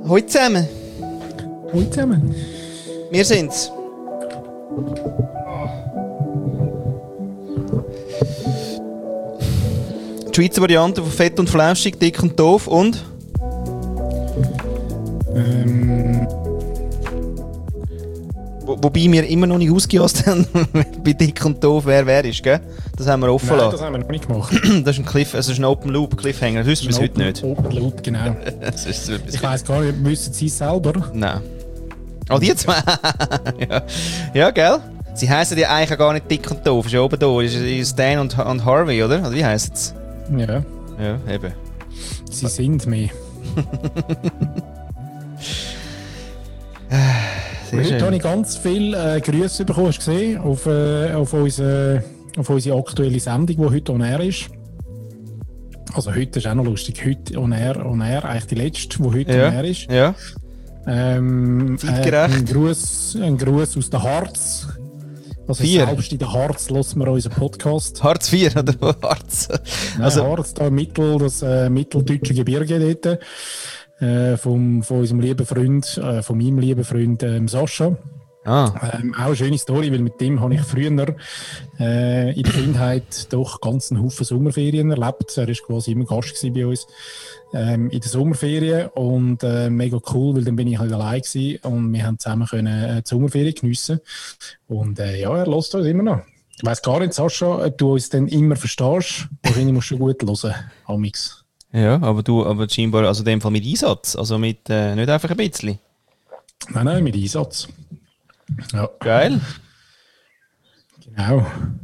Hallo zusammen. Hallo zusammen. Wir sind's. Die Schweizer Variante von Fett und Flauschig, dick und doof und? Wobei wir immer noch nicht ausgejasst haben, bei dick und doof wer ist, gell? Das haben wir offen Nein, lassen. das haben wir noch nicht gemacht. Das ist ein Open Loop Cliffhanger, das wissen wir heute nicht. Open Loop, genau. Das ist so etwas. Ich weiss gar nicht, wissen Sie es selber? Nein. Oh, die zwei? Ja. Ja, gell? Sie heissen ja eigentlich gar nicht dick und doof. Ist ja oben da. Ist Dan und Harvey, oder? Oder wie heisst es? Ja. Ja, eben. Sie sind mehr. Heute habe ich ganz viele Grüße bekommen, hast du gesehen, auf unsere aktuelle Sendung, die heute on air ist. Also heute ist auch noch lustig. Heute on air, eigentlich die letzte, die heute on air ist. Ja. Zeitgerecht. Ein Gruß aus der Harz. Also 4. Selbst in der Harz hören wir unseren Podcast. Harz 4 oder Harz? Nein, Also, Harz, da das mitteldeutsche Gebirge dort. Von unserem lieben Freund, von meinem lieben Freund Sascha. ah. Auch eine schöne Story, weil mit dem habe ich früher in der Kindheit doch ganz einen Haufen Sommerferien erlebt. Er war quasi immer Gast bei uns in der Sommerferien und mega cool, weil dann bin ich halt allein gewesen und wir haben zusammen können die Sommerferien geniessen. Und ja, er hört uns immer noch. Ich weiss gar nicht, Sascha, ob du uns dann immer verstehst. Wahrscheinlich musst du gut hören, Amix. Ja, aber scheinbar, also in dem Fall mit Einsatz, also mit, nicht einfach ein bisschen. Nein, mit Einsatz. Ja. Geil. Genau.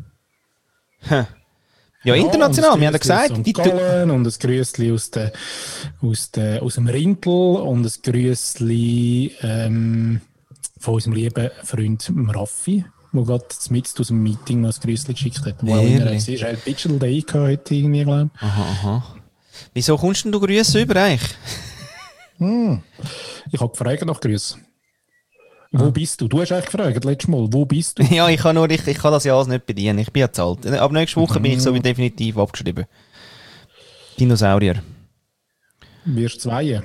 Ja, international, wir haben ja gesagt. Die Gallen und ein Grüßli aus dem Rintel und ein Grüßli von unserem lieben Freund Raffi, der gerade mit aus dem Meeting noch ein Grüßli geschickt hat. Wo er war halt Digital Day heute irgendwie, glaube ich. Aha. Wieso kommst denn du Grüße über eigentlich? Ich habe gefragt nach Grüßen. Wo bist du? Du hast eigentlich gefragt letztes Mal. Wo bist du? Ja, ich kann das ja alles nicht bedienen. Ich bin ja zu alt. Ab nächste Woche bin ich so wie definitiv abgeschrieben. Dinosaurier. Wirst du 2?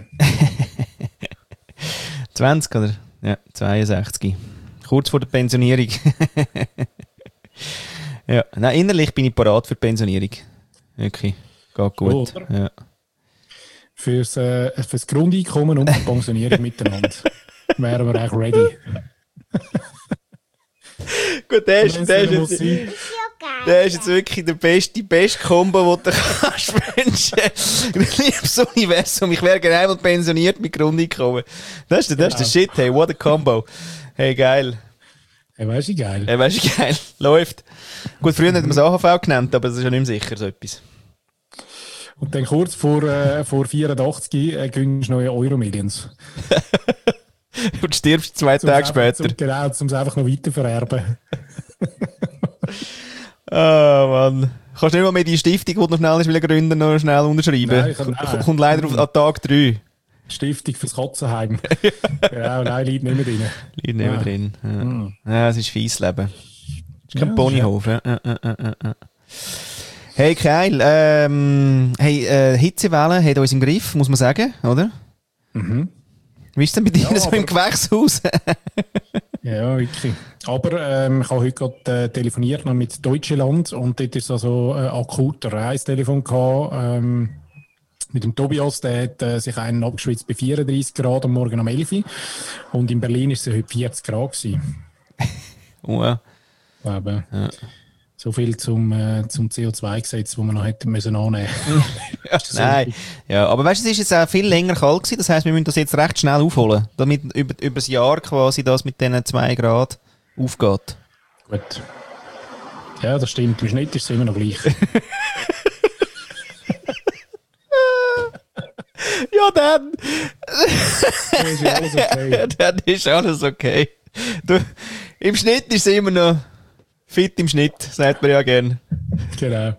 20 oder? Ja, 62. Kurz vor der Pensionierung. Ja, nein, innerlich bin ich parat für die Pensionierung. Wirklich. Geht gut. Oder? Ja. Fürs Grundeinkommen und die Pensionierung miteinander. Wären wir eigentlich ready. Gut, der ist jetzt wirklich die beste Kombo, die du kannst wünschen. Liebes Universum, ich wäre gerne einmal pensioniert mit Grundeinkommen. Das ist der Shit, hey, what a Combo. Hey, geil. Hey, weißt du, geil. Läuft. Gut, früher hätten wir es AHV genannt, aber das ist ja nicht mehr sicher, so etwas. Und dann kurz vor 84 gönnst du neue Euro-Millions. Und stirbst 2 Tage später. Genau, um es einfach noch weiter vererben. Mann. Kannst du nicht mal mehr die Stiftung, die du noch schnell ist, gründen, noch schnell unterschreiben? Nein, kommt leider an Tag 3. Stiftung fürs Katzenheim. Genau, nein, liegt nicht mehr drin. Liegt nicht mehr drin. Ja, es ist fies Leben. Es ist kein Ponyhof. Ja. Hey, geil. Hitzewelle hat uns im Griff, muss man sagen, oder? Mhm. Wie ist es denn bei dir so im Gewächshaus? Ja, wirklich. Aber ich habe heute gerade telefoniert noch mit Deutschland und dort ist also akut ein Reistelefon gehabt. Mit dem Tobias, der hat sich einen abgeschwitzt bei 34 Grad am Morgen um 11 Uhr. Und in Berlin war es heute 40 Grad gewesen. Ja. Aber so viel zum CO2-Gesetz, das wir noch hätten müssen annehmen. Nein. Ja, aber weißt du, es ist jetzt auch viel länger kalt gewesen. Das heisst, wir müssen das jetzt recht schnell aufholen, damit über das Jahr quasi das mit diesen 2 Grad aufgeht. Gut. Ja, das stimmt. Im Schnitt ist es immer noch gleich. Ja, dann. Dann ist alles okay. Dann ist alles okay. Du, im Schnitt ist es immer noch fit im Schnitt, sagt man ja gerne. Genau.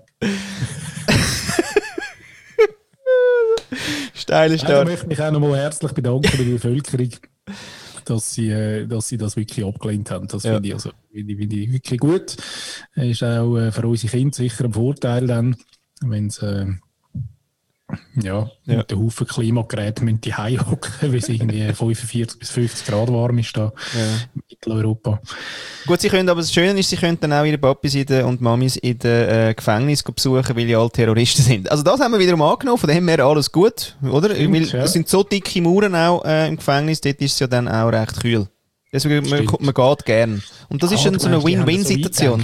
Steile Start. Ich möchte mich auch nochmal herzlich bedanken bei der Bevölkerung, dass sie das wirklich abgelehnt haben. Das finde ich wirklich gut. Ist auch für unsere Kinder sicher ein Vorteil dann, wenn sie Ja, mit den Haufen Klimageräte müssen die hocken, weil es irgendwie 45 bis 50 Grad warm ist da in Mitteleuropa. Gut, sie können, aber das Schöne ist, sie können dann auch ihre Papis und Mamis in den Gefängnis besuchen, weil die alle Terroristen sind. Also das haben wir wiederum angenommen, von dem her alles gut, oder? Stimmt, Weil es sind so dicke Mauern auch im Gefängnis, dort ist es ja dann auch recht kühl. Deswegen, man geht gern. Und das ist dann so eine Win-Win-Situation.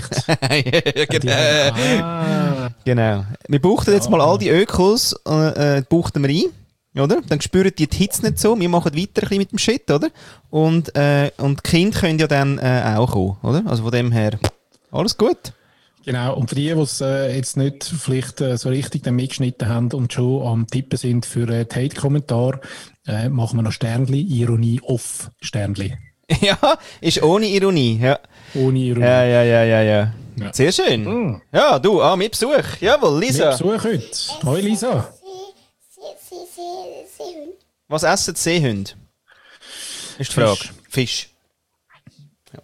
Genau. Wir buchten jetzt mal all die Ökos, buchten wir ein, oder? Dann spüren die Hitze nicht so. Wir machen weiter ein bisschen mit dem Shit, oder? Und die Kinder können ja dann auch kommen, oder? Also von dem her, alles gut. Genau, und für die es jetzt nicht vielleicht so richtig dann mitgeschnitten haben und schon am Tippen sind für die Hate-Kommentare, machen wir noch Sternli, Ironie off, Sternli. Ja, ist ohne Ironie. Ja. Ohne Ironie. Ja. Sehr schön. Mm. Ja, du, mit Besuch. Jawohl, Lisa. Mit Besuch heute. Hoi, Lisa. Seehunde. Was essen die Seehunde? Ist die Frage. Fisch. Ja.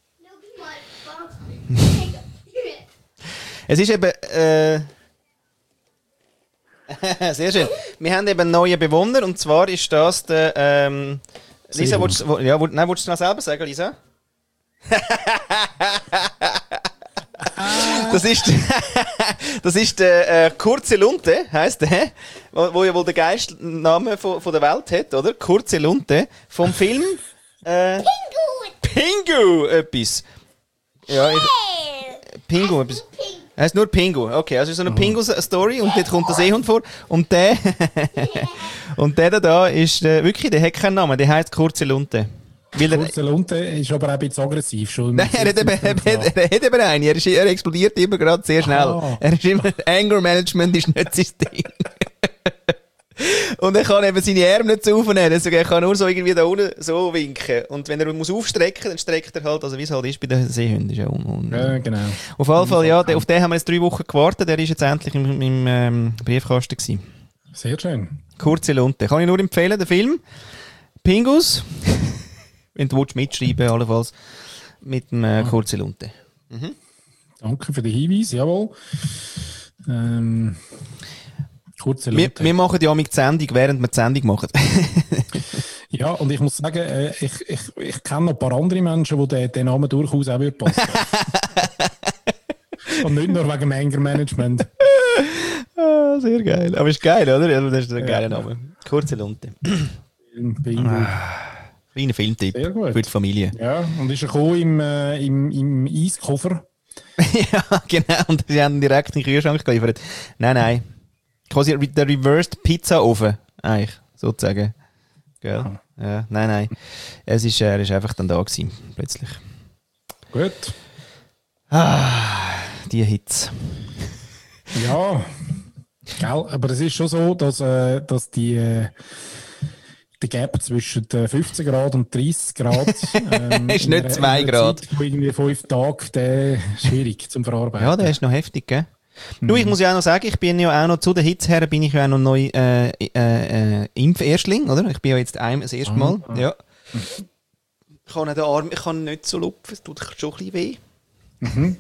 Es ist eben... sehr schön. Wir haben eben einen neuen Bewohner und zwar ist das der... Lisa, willst du es noch selber sagen, Lisa? Das ist der Kurze Lunte, heisst der, wo ja wohl der geilste Name von der Welt hat, oder? Kurze Lunte vom Film Pingu etwas. Ja, Pingu etwas. Er heißt nur Pingu. Okay, also so eine Pingu-Story und dort kommt der Seehund vor und der und der da ist wirklich, der hat keinen Namen, der heisst Kurze Lunte. Kurze Lunte ist aber auch ein bisschen aggressiv. Schon Nein, er hat eben einen. Er explodiert immer gerade sehr schnell. Er ist immer, Anger Management ist nicht sein Ding. Und er kann eben seine Arme nicht so aufnehmen. Deswegen er kann nur so irgendwie da unten so winken. Und wenn er muss aufstrecken, dann streckt er halt, also wie es halt ist bei den Seehunden. Ist ja ja, genau. Auf jeden Fall, ja, auf den haben wir jetzt 3 Wochen gewartet. Der ist jetzt endlich im Briefkasten gewesen. Sehr schön. Kurze Lunte. Kann ich nur empfehlen, der Film. Pingus. Wenn du mitschreiben allenfalls mit dem Kurze Lunte. Mhm. Danke für den Hinweis, jawohl. Kurze Lunte. Wir machen ja mit die Sendung, während wir die Sendung machen. Ja, und ich muss sagen, ich kenne noch ein paar andere Menschen, die den Namen durchaus auch passen und nicht nur wegen dem Anger Management. Sehr geil. Aber ist geil, oder? Also, das ist ein geiler Name. Kurze Lunte. Kleiner Filmtipp für die Familie. Ja, und ist er gekommen im Eiskoffer? Ja, genau. Und sie haben ihn direkt in den Kühlschrank geliefert. Nein. Quasi der Reversed Pizza-Ofen, eigentlich, sozusagen. Gell? Aha. Ja, nein. Er ist einfach dann da gewesen, plötzlich. Gut. Die Hitze. Ja, gell, aber es ist schon so, dass der Gap zwischen 15 Grad und 30 Grad ist nicht 2 Grad. Zeit, irgendwie 5 Tage, der ist schwierig zum Verarbeiten. Ja, der ist noch heftig, gell? Du, ich muss ja auch noch sagen, ich bin ja auch noch zu der Hitze her, bin ich ja auch noch neu Impferstling, oder? Ich bin ja jetzt das erste Mal. Ja. Ich kann den Arm, ich kann nicht so lupfen, es tut schon ein bisschen weh. Mhm.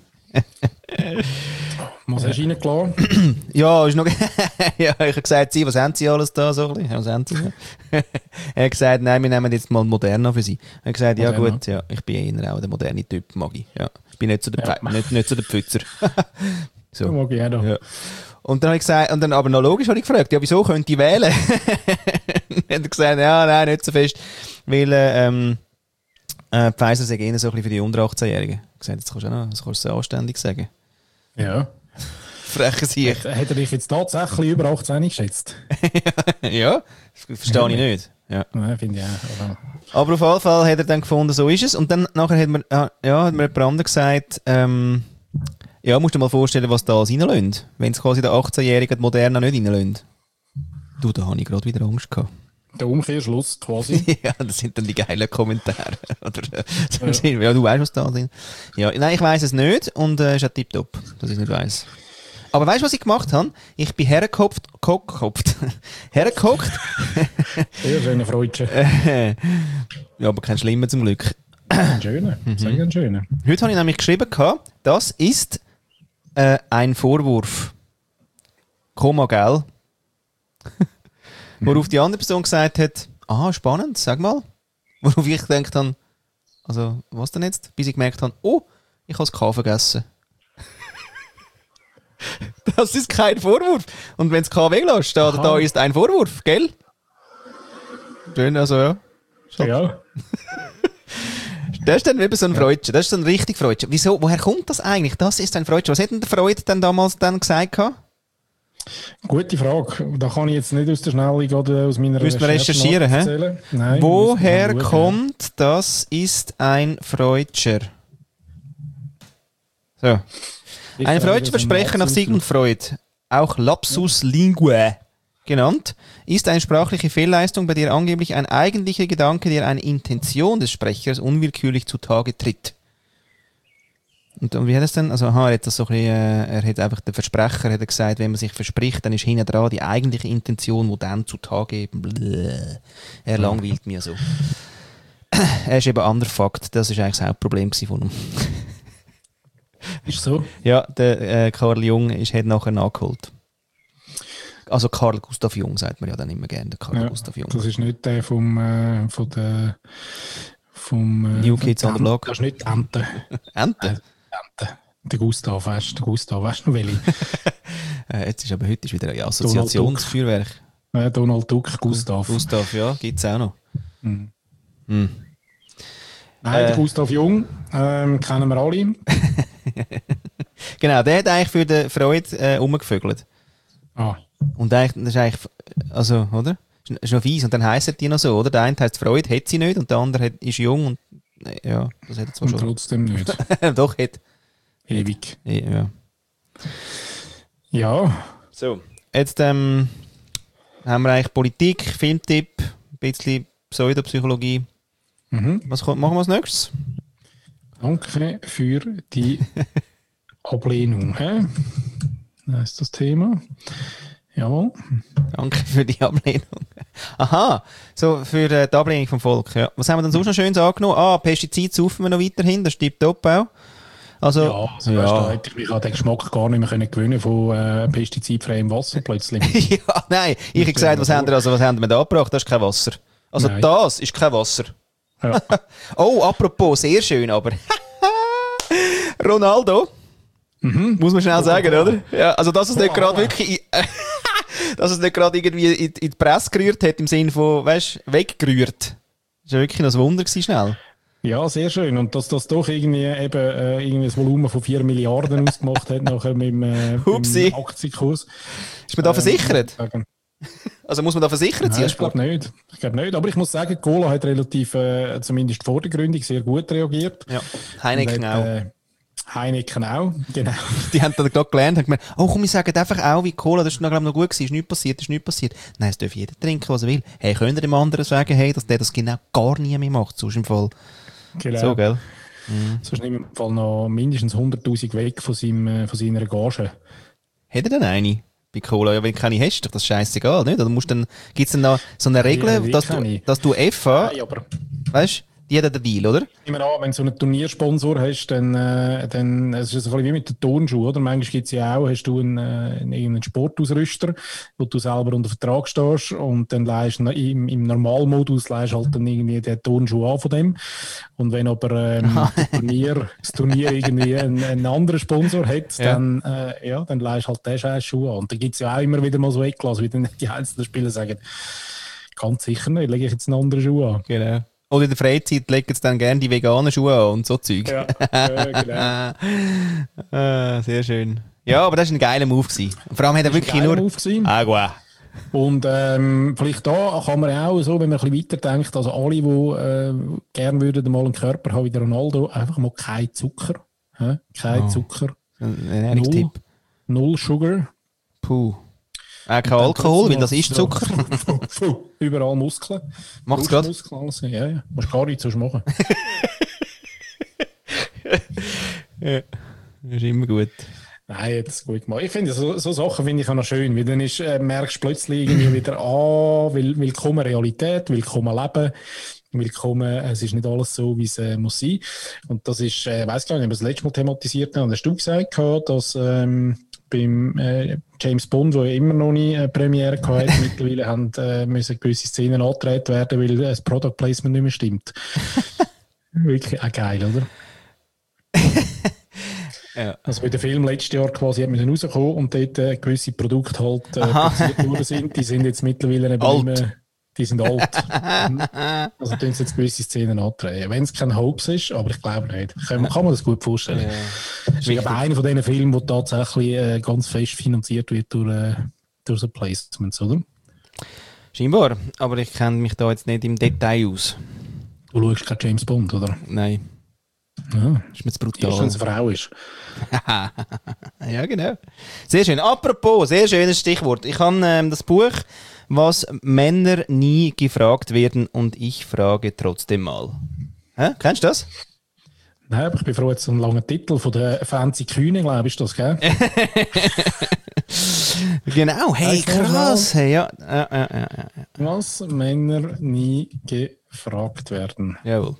Was hast du reingelassen? Ja, ist noch ja, ich habe gesagt, was haben Sie alles da? So ein bisschen? Was haben Sie? Er hat gesagt, nein, wir nehmen jetzt mal Moderna für Sie. Er hat gesagt, Moderna. Ja gut, ja, ich bin eher auch der moderne Typ, mag ich. Ja. Ich bin nicht so der, nicht so der Pfützer. So. Mag ich auch noch. Ja. Und dann habe ich gesagt, und dann aber noch logisch habe ich gefragt, ja, wieso könnte ich wählen? Dann hat er gesagt, ja, nein, nicht so fest, weil Pfizer sagt eher so ein bisschen für die unter 18-Jährigen. Ich habe gesagt, das kannst du so anständig sagen. Ja. Frechen Sie. Hat er dich jetzt tatsächlich über 18 geschätzt? Ja, das verstehe ich nicht. Ja. Nein, finde ich auch. Aber auf jeden Fall hat er dann gefunden, so ist es. Und dann nachher hat mir jemand anderes gesagt, ja, musst du dir mal vorstellen, was da alles reinlässt. Wenn es quasi der 18-Jährige Moderna nicht reinlässt. Du, da habe ich gerade wieder Angst gehabt. Der Umkehrschluss quasi. Ja, das sind dann die geilen Kommentare. Oder, ja, du weißt, was da drin ist. Ja, nein, ich weiss es nicht und ist ja tipptopp, dass ich es nicht weiss. Aber weißt du, was ich gemacht habe? Ich bin hergehockt. Hergehockt. Sehr schöner Freudchen. Ja, aber kein Schlimmer zum Glück. Ein schöner, sehr schöner. Heute habe ich nämlich geschrieben, das ist ein Vorwurf. Komma, gell? Worauf die andere Person gesagt hat, spannend, sag mal. Worauf ich gedacht habe, also, was denn jetzt? Bis ich gemerkt habe, ich habe das K vergessen. Das ist kein Vorwurf. Und wenn es K weglässt, da ist ein Vorwurf, gell? Schön, also ja. Ja. Das ist dann eben so ein Freudchen. Das ist so ein richtig Freudchen. Wieso? Woher kommt das eigentlich? Das ist ein Freudchen. Was hat denn der Freud dann damals gesagt? Gute Frage. Da kann ich jetzt nicht aus der Schnelle oder aus meiner Recherche recherchieren, hä? Nein, woher kommt das ist ein Freudscher? So. Ein Freudscher Versprechen nach Sigmund Freud, auch Lapsus Linguae genannt, ist eine sprachliche Fehlleistung, bei der angeblich ein eigentlicher Gedanke, der eine Intention des Sprechers unwillkürlich zutage tritt. Und wie hat es denn? Also, er hat das so ein bisschen, er hat einfach, der Versprecher hat gesagt, wenn man sich verspricht, dann ist hinten dran die eigentliche Intention, die dann zutage eben, er langweilt mir so. Er ist eben underfucked, das ist eigentlich das Hauptproblem von ihm. Ist so? Ja, der Karl Jung hat nachher nachgeholt. Also Karl Gustav Jung sagt man ja dann immer gerne, der Karl Gustav Jung. Das ist nicht der vom New Kids on the Block. Das ist nicht Ente. Ente? Der Gustav, weißt du noch welche? Jetzt ist aber heute wieder ein Assoziationsfeuerwerk. Donald Duck, Gustav. Gustav, ja, gibt es auch noch. Nein, der Gustav Jung, kennen wir alle. Genau, der hat eigentlich für den Freud umgevögelt. Und eigentlich, das ist eigentlich, also, oder? Das ist noch fies. Und dann heissen die noch so, oder? Der eine heißt Freud, hat sie nicht, und der andere ist jung und, ja, das hat er zwar schon. Und trotzdem nicht. Doch, hat. Ewig. Ja. Ja. So, jetzt haben wir eigentlich Politik, Filmtipp, ein bisschen Pseudopsychologie. Was machen wir als nächstes? Danke für die Ablehnung. Das ist das Thema. Jawohl. Danke für die Ablehnung. Aha, so für die Ablehnung vom Volk. Ja. Was haben wir denn sonst noch Schönes angenommen? Pestizide saufen wir noch weiterhin, das stimmt top auch. Also, da hätte ich mich an den Geschmack gar nicht mehr gewöhnen von pestizidfreiem Wasser plötzlich. Ja, nein, ich habe gesagt, was haben wir da gebracht? Das ist kein Wasser. Also nein. Das ist kein Wasser. Ja. Apropos, sehr schön, aber Ronaldo, muss man schnell sagen, oder? Ja, also, dass es nicht gerade wirklich, dass es nicht gerade irgendwie in die Presse gerührt hat, im Sinne von, weißt, weggerührt. Das war wirklich ein Wunder gewesen, schnell. Ja, sehr schön. Und dass das doch irgendwie irgendwie ein Volumen von 4 Milliarden ausgemacht hat, nachher mit dem Aktienkurs. Ist man da versichert? Also muss man da versichert sein? Nein, ich glaube nicht. Aber ich muss sagen, Cola hat relativ, zumindest vor der Gründung, sehr gut reagiert. Ja, Heineken auch. Heineken auch, genau. Die haben dann gerade gelernt und gemeint, komm, wir sagen einfach auch wie Cola, das ist noch, glaube ich, noch gut gewesen, ist nichts passiert. Nein, es darf jeder trinken, was er will. Hey, könnt ihr dem anderen sagen, hey, dass der das genau gar nie mehr macht, sonst im Fall. Genau. So, gell? Sonst nimmt im Fall noch mindestens 100'000 weg von seiner Gage. Hat er denn eine? Bei Cola, ja, wenn du keine hast, ist das scheißegal, nicht? Oder gibt es dann noch so eine Regel, dass du FA, weißt du, die hat den Deal, oder? Immer an, wenn du so einen Turniersponsor hast, dann es ist es ein bisschen wie mit den Turnschuhen, oder? Manchmal gibt es ja auch, hast du einen Sportausrüster, wo du selber unter Vertrag stehst und dann leihst du im Normalmodus halt dann irgendwie den Turnschuh an von dem. Und wenn aber das Turnier irgendwie einen anderen Sponsor hat, dann leihst du halt den Scheiß-Schuh an. Und dann gibt es ja auch immer wieder mal so Eklas, wie dann die einzelnen Spieler sagen, ganz sicher nicht, lege ich jetzt einen anderen Schuh an. Genau. Oder in der Freizeit legen sie dann gerne die veganen Schuhe an und so Zeug. Ja, genau. Sehr schön. Ja, aber das war ein geiler Move gewesen. Vor allem hat er wirklich nur... Agua. Und vielleicht da kann man auch so, wenn man ein bisschen weiterdenkt, also alle, die gerne würden mal einen Körper haben wie der Ronaldo, einfach mal kein Zucker. Kein Zucker. Null Sugar. Puh. Kein Alkohol, weil das ist Zucker. Überall Muskeln. Macht's gerade? Muskeln, alles. Ja. Musst gar nichts sonst machen. Ja, das ist immer gut. Nein, jetzt gut gemacht. Ich finde, so Sachen finde ich auch noch schön, weil dann merkst du plötzlich irgendwie wieder, willkommen Realität, willkommen Leben, willkommen, es ist nicht alles so, wie es muss sein. Und das ist, weiss gar nicht, ob wir das letzte Mal thematisiert haben, hast du gesagt, dass beim James Bond, der immer noch nie eine Premiere hatte. Mittlerweile müssen gewisse Szenen angedreht werden, weil das Product Placement nicht mehr stimmt. Wirklich auch geil, oder? Ja. Also weil der Film letztes Jahr quasi hat rauskommen und dort gewisse Produkte halt produziert worden sind, die sind jetzt mittlerweile eben nicht mehr, die sind alt. Also tun sie jetzt gewisse Szenen andrehen. Wenn es kein Hoax ist, aber ich glaube nicht. Kann man das gut vorstellen. Ja. Das ist aber einer von diesen Filmen, der tatsächlich ganz fest finanziert wird durch so Placements, oder? Scheinbar, aber ich kenne mich da jetzt nicht im Detail aus. Du schaust kein James Bond, oder? Nein. Ja. Ist mir zu brutal. Erst wenn es eine Frau ist. Ja, genau. Sehr schön. Apropos, sehr schönes Stichwort. Ich habe das Buch, was Männer nie gefragt werden, und ich frage trotzdem mal. Kennst du das? Nein, aber ich bin froh, jetzt so einen langen Titel von der Fancy Kühne, glaube ich, ist das, gell? Genau, hey, krass. Hey, ja. Was Männer nie gefragt werden. Jawohl.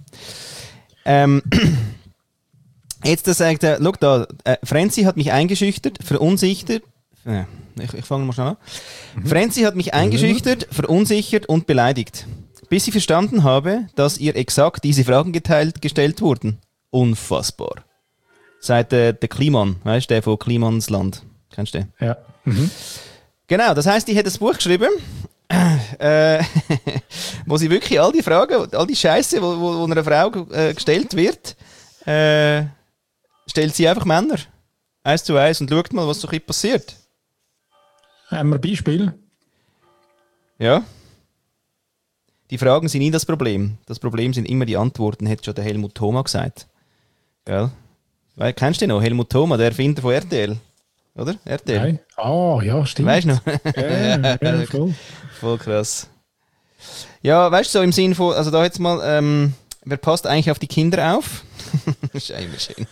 Jetzt sagt er, schau da, Frenzy hat mich eingeschüchtert, verunsichert. Ich fange mal schnell an. Frenzy hat mich eingeschüchtert, verunsichert und beleidigt. Bis ich verstanden habe, dass ihr exakt diese Fragen gestellt wurden. Unfassbar. Seit der Kliman, weißt du, der von Klimans Land. Kennst du den? Ja. Mhm. Genau, das heisst, ich hätte das Buch geschrieben, wo sie wirklich all die Fragen, all die Scheiße, wo einer Frau gestellt wird, stellt sie einfach Männer. 1:1 und schaut mal, was so ein bisschen passiert. Haben wir ein Beispiel? Ja. Die Fragen sind nie das Problem. Das Problem sind immer die Antworten, hat schon der Helmut Thoma gesagt. Gell? Kennst du den noch? Helmut Thoma, der Erfinder von RTL. Oder? RTL. Nein. Ah, ja, stimmt. Weißt du noch? Ja, voll. Voll krass. Ja, weißt du, so im Sinn von, also da jetzt mal, wer passt eigentlich auf die Kinder auf? Das ist immer schön.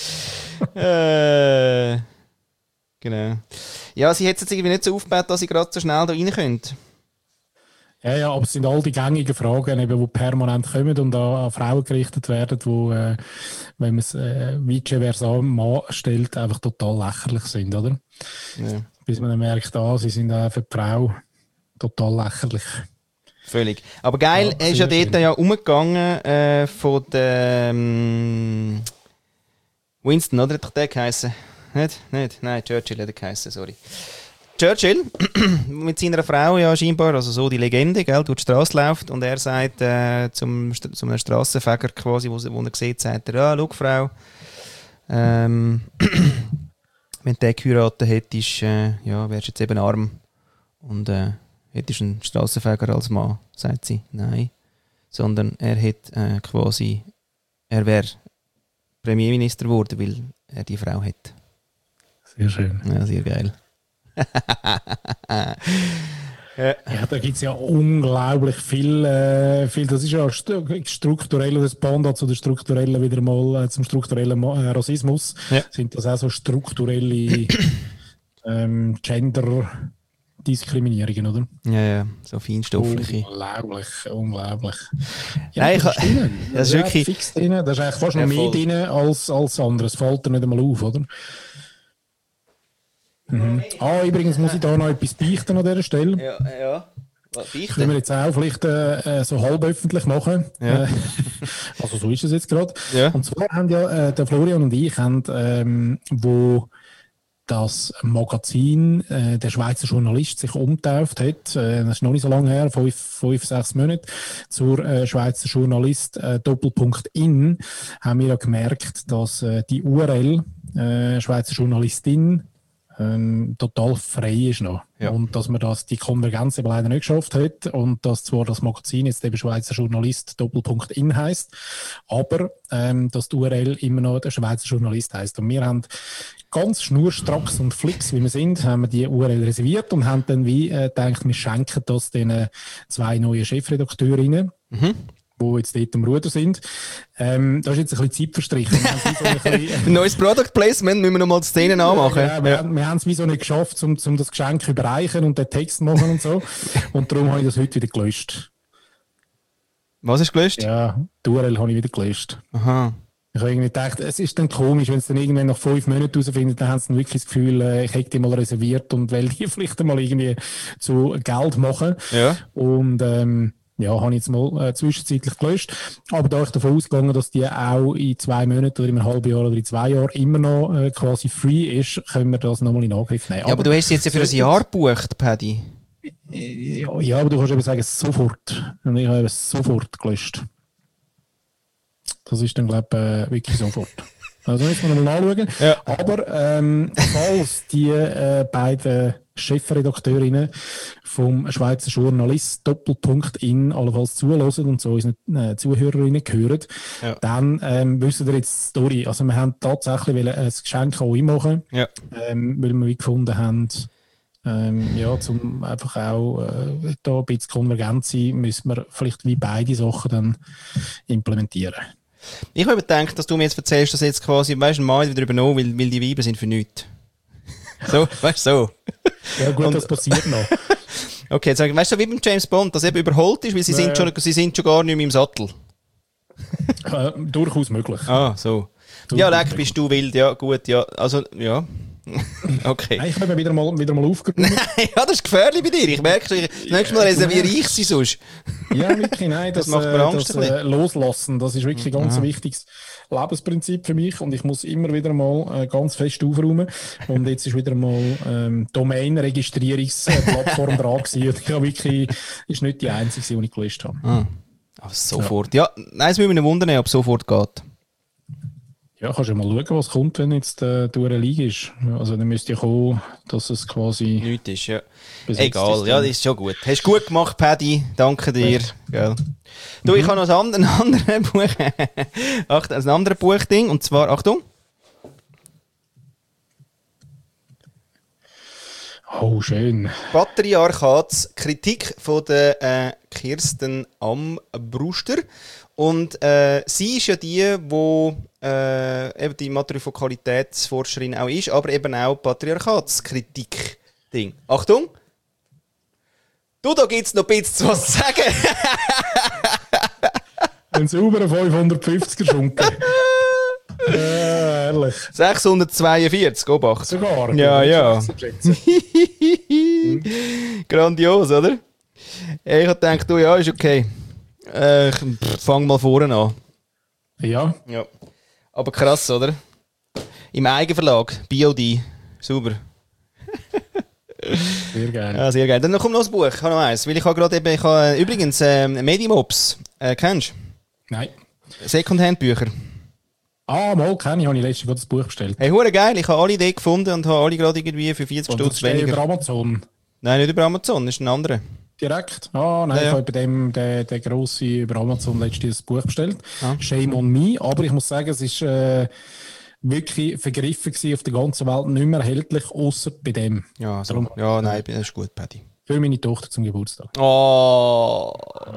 Genau. Ja, sie hat es jetzt irgendwie nicht so aufgebaut, dass sie gerade so schnell da rein könnt. Ja, aber es sind all die gängigen Fragen, die permanent kommen und an Frauen gerichtet werden, die, wenn man es vice versa Mann stellt, einfach total lächerlich sind, oder? Ja. Bis man dann merkt, sie sind auch für die Frau total lächerlich. Völlig. Aber geil, er ist ja dort ja umgegangen von der Winston, oder? Hat doch der geheißen? Nicht? Nein, Churchill hat er geheißen, sorry. Churchill mit seiner Frau ja scheinbar, also so die Legende, gell, durch die Straße läuft und er sagt zum einem Strassenfeger quasi, wo er sieht, sagt er, schau Frau, wenn der geheiratet hättest, wärst du jetzt eben arm und hättest einen Strassenfeger als Mann, sagt sie, nein, sondern er wäre Premierminister geworden, weil er die Frau hat. Sehr schön. Ja, sehr geil. Ja, da gibt es ja unglaublich viel, das ist ja strukturell, das Pendant zu der strukturellen, wieder mal zum strukturellen Rassismus, sind das auch so strukturelle Gender-Diskriminierungen, oder? Ja, so feinstoffliche. Unglaublich. Ja, nein, das ist wirklich fix drin, da ist eigentlich fast noch mehr drin als anderes, fällt dir nicht einmal auf, oder? Mhm. Übrigens muss ich da noch etwas beichten an dieser Stelle. Ja. Das können wir jetzt auch vielleicht so halb öffentlich machen. Ja. Also so ist es jetzt gerade. Ja. Und zwar haben ja der Florian und ich, wo das Magazin der Schweizer Journalist sich umgetauft hat, das ist noch nicht so lange her, 5-6 Monate, zur Schweizer Journalist Doppelpunkt-in, haben wir ja gemerkt, dass die URL Schweizer Journalistin total frei ist noch. Ja. Und dass man die Konvergenz eben leider nicht geschafft hat und dass zwar das Magazin jetzt eben Schweizer Journalist Doppelpunkt-in heisst, aber dass die URL immer noch der Schweizer Journalist heisst. Und wir haben ganz schnurstracks und flix, wie wir sind, haben wir die URL reserviert und haben dann gedacht, wir schenken das den 2 neuen Chefredakteurinnen. Mhm. Die jetzt dort am Ruder sind. Da ist jetzt ein bisschen Zeit verstrichen. Neues Product Placement, müssen wir noch mal die Szenen anmachen. Ja, wir haben es wie so nicht geschafft, um das Geschenk überreichen und den Text machen und so. Und darum habe ich das heute wieder gelöscht. Was ist gelöscht? Ja, die URL habe ich wieder gelöscht. Aha. Ich habe irgendwie gedacht, es ist dann komisch, wenn es dann irgendwann nach 5 Monaten herausfindet, dann haben sie dann wirklich das Gefühl, ich hätte die mal reserviert und will die vielleicht mal irgendwie zu Geld machen. Ja. Und ja, habe ich jetzt mal zwischenzeitlich gelöscht. Aber da ich davon ausgegangen, dass die auch in 2 Monaten oder in einem halben Jahr oder in 2 Jahren immer noch quasi free ist, können wir das nochmal in Angriff nehmen. Ja, aber du hast jetzt ja für ein Jahr gebucht, Paddy. Ja, aber du kannst eben sagen, sofort. Und ich habe eben sofort gelöscht. Das ist dann, glaube ich, wirklich sofort. Also müssen wir mal nachschauen. Ja. Aber falls die beiden Chefredakteurinnen vom Schweizer Journalist Doppelpunkt in allenfalls zuhören und so unseren Zuhörerinnen gehören, dann wissen wir jetzt die Story. Also wir haben tatsächlich ein Geschenk an euch machen, weil wir gefunden haben, zum einfach auch da ein bisschen konvergent sein, müssen wir vielleicht wie beide Sachen dann implementieren. Ich habe gedacht, dass du mir jetzt erzählst, dass jetzt quasi, weißt du, ein Mann wieder übernommen, weil die Weiber sind für nichts. So, weißt du, so. Ja gut, das passiert noch. Okay, jetzt sag ich, weißt du, wie beim James Bond, dass eben überholt ist, weil sie sind schon gar nicht mehr im Sattel. Durchaus möglich. Ah, so. Ja, leck, bist du wild, ja, gut, ja, also, ja. Okay. Nein, ich habe wieder mal aufgeräumt. Ja, das ist gefährlich bei dir. Ich merke, das nächste Mal reserviere ich sie sonst. Ja, wirklich, nein. Das macht mir Angst. Das Loslassen, das ist wirklich ganz ein wichtiges Lebensprinzip für mich und ich muss immer wieder mal ganz fest aufräumen. Und jetzt ist wieder mal Domain-Registrierungsplattform dran gewesen. Und ich habe wirklich, ist nicht die einzige, die ich gelöscht habe. Aber sofort. Ja, nein, es würde mich wundern, ob es sofort geht. Ja, kannst du mal schauen, was kommt, wenn jetzt durch eine Liga ist. Also dann müsste ja kommen, dass es quasi... Nichts ist, ja. Egal, ja, das ist schon gut. Hast du gut gemacht, Paddy. Danke dir. Ja. Du, ich habe noch ein anderes Buch. Ein anderes Buchding. Und zwar, Achtung. Oh, schön. Patriarchats Kritik von der Kirsten Ambruster. Und sie ist ja die eben die Matrifokalitätsforscherin auch ist, aber eben auch Patriarchatskritik-Ding. Achtung! Du, da gibt's noch ein bisschen was zu sagen. Ein sauberer 550er Schunken. Ehrlich. 642, Obacht. Sogar. Ja. Grandios, oder? Ich habe gedacht, du, ja, ist okay. Fang mal vorne an. Ja. Aber krass, oder? Im Eigenverlag, BOD. Super. Sehr geil. Ja, sehr geil. Dann kommt noch ein Buch, ich habe noch eins. Weil ich habe gerade eben, übrigens, Medimobs. Kennst du? Nein. Secondhand-Bücher. Mal kenne ich, habe ich letztens gerade das Buch bestellt. Hey, hure geil, ich habe alle Ideen gefunden und habe alle gerade irgendwie für 40 Stutz weniger. Über Amazon? Nein, nicht über Amazon, das ist ein anderer. Direkt? Nein, ich habe bei dem, der grosse über Amazon letztens das Buch bestellt. Shame on me, aber ich muss sagen, es ist wirklich vergriffen gewesen, auf der ganzen Welt, nicht mehr erhältlich, außer bei dem. Ja, so. Ja, nein, das ist gut, Paddy. Für meine Tochter zum Geburtstag. Oh!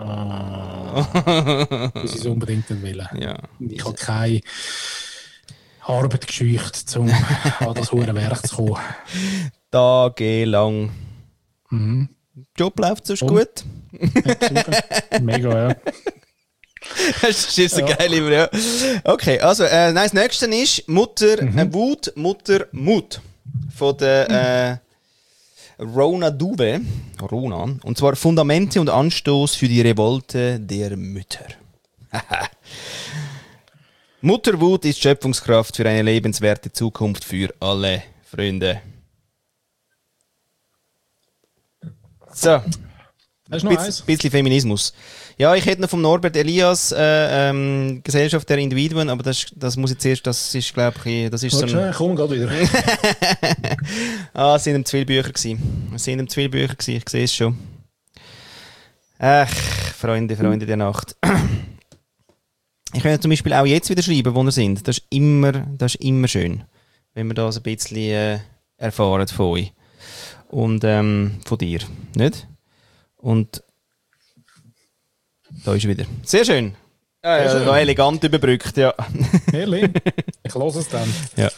Das ist unbedingt ein Wille. Ja. Ich habe keine Arbeit gescheucht, um an das hohe Werk zu kommen. Tagelang. Job läuft sonst gut? Mega, ja. Das ist so geil immer, ja. Okay, also, das nächste ist Mutter Wut, Mutter Mut. Von der Rona Dube. Rona. Und zwar Fundamente und Anstoß für die Revolte der Mütter. Mutterwut ist Schöpfungskraft für eine lebenswerte Zukunft für alle Freunde. So. Bisschen Feminismus. Ja, ich hätte noch vom Norbert Elias Gesellschaft der Individuen, aber das muss jetzt erst, das ist, glaube ich, das ist so ein... Komm, gerade wieder. Es sind im Zwillbücher gewesen. Ich sehe es schon. Ach, Freunde der Nacht. Ich könnte zum Beispiel auch jetzt wieder schreiben, wo wir sind. Das ist immer schön, wenn wir das ein bisschen erfahren von euch. Und von dir, nicht? Und da ist er wieder. Sehr schön. Noch elegant überbrückt, ja. Ehrlich? Ich höre es dann. Ja.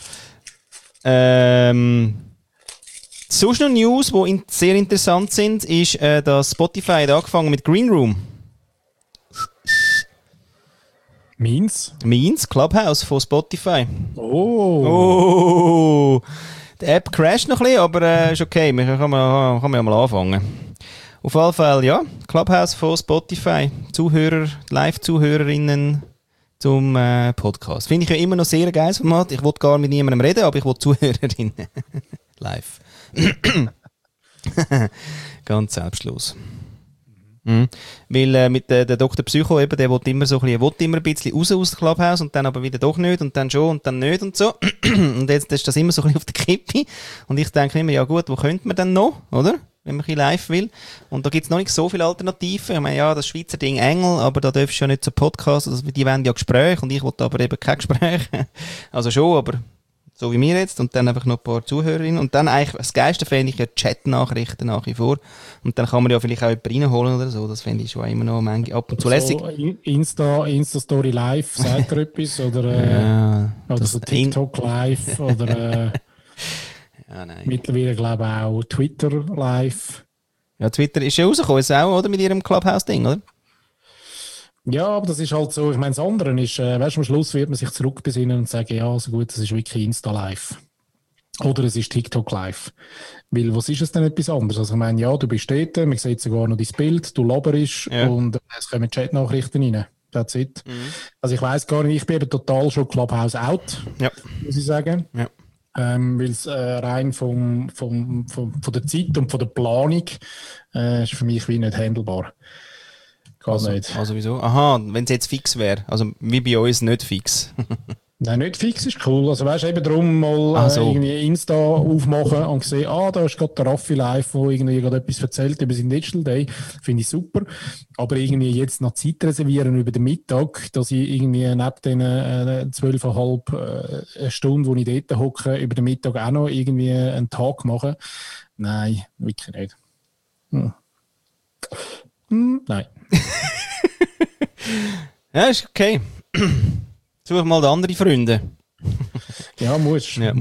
Sonst noch News, die sehr interessant sind, ist, dass Spotify hat angefangen mit Green Room. Meins? Meins, Clubhouse von Spotify. Oh! Die App crasht noch ein bisschen, aber ist okay. Man kann ja mal anfangen. Auf jeden Fall, ja. Clubhouse von Spotify. Zuhörer, Live-Zuhörerinnen zum Podcast. Finde ich ja immer noch sehr geil. Ich will gar mit niemandem reden, aber ich will Zuhörerinnen. Live. Ganz selbstlos. Mhm. Weil mit der Dr. Psycho eben, der will immer ein bisschen raus aus dem Clubhouse und dann aber wieder doch nicht und dann schon und dann nicht und so. Und jetzt ist das immer so ein bisschen auf der Kippe. Und ich denke immer, ja gut, wo könnte man denn noch, oder? Wenn man ein bisschen live will. Und da gibt es noch nicht so viele Alternativen. Ich meine, ja, das Schweizer Ding Engel, aber da darfst du ja nicht so Podcasts, also die wollen ja Gespräche und ich will aber eben kein Gespräch. Also schon, aber so wie mir jetzt und dann einfach noch ein paar Zuhörerinnen und dann eigentlich, das Geilste fände ich ja Chat-Nachrichten nach wie vor und dann kann man ja vielleicht auch jemanden reinholen oder so, das fände ich schon immer noch ab und zu lässig. So Insta-Story Live, sagt er etwas? Oder, oder so TikTok Live oder ja, nein. Mittlerweile glaube ich auch Twitter Live. Ja, Twitter ist ja rausgekommen, ist auch, oder, mit ihrem Clubhouse-Ding, oder? Ja, aber das ist halt so, ich meine, das andere ist, weißt du, am Schluss wird man sich zurückbesinnen und sagen, ja, so gut, das ist wirklich Insta Live. Oder es ist TikTok Live. Weil, was ist es denn etwas anderes? Also, ich meine, ja, du bist dort, man sieht sogar noch dein Bild, du laberst und es kommen Chat-Nachrichten rein. That's it. Mhm. Also, ich weiss gar nicht, ich bin eben total schon Clubhouse out, muss ich sagen. Ja. Weil es rein von der Zeit und von der Planung ist für mich wie nicht handelbar. Nicht. Also wieso? Aha, wenn es jetzt fix wäre. Also wie bei uns nicht fix. Nein, nicht fix ist cool. Also weißt du, eben darum mal irgendwie Insta aufmachen und sehen, da ist gerade der Raffi live, der irgendwie gerade etwas erzählt über seinen Digital Day. Finde ich super. Aber irgendwie jetzt noch Zeit reservieren über den Mittag, dass ich irgendwie neben den 12,5 Stunden, wo ich dort hocke, über den Mittag auch noch irgendwie einen Tag mache. Nein, wirklich nicht. Nein. Ja, ist okay. Such mal andere Freunde. Ja, muss ich.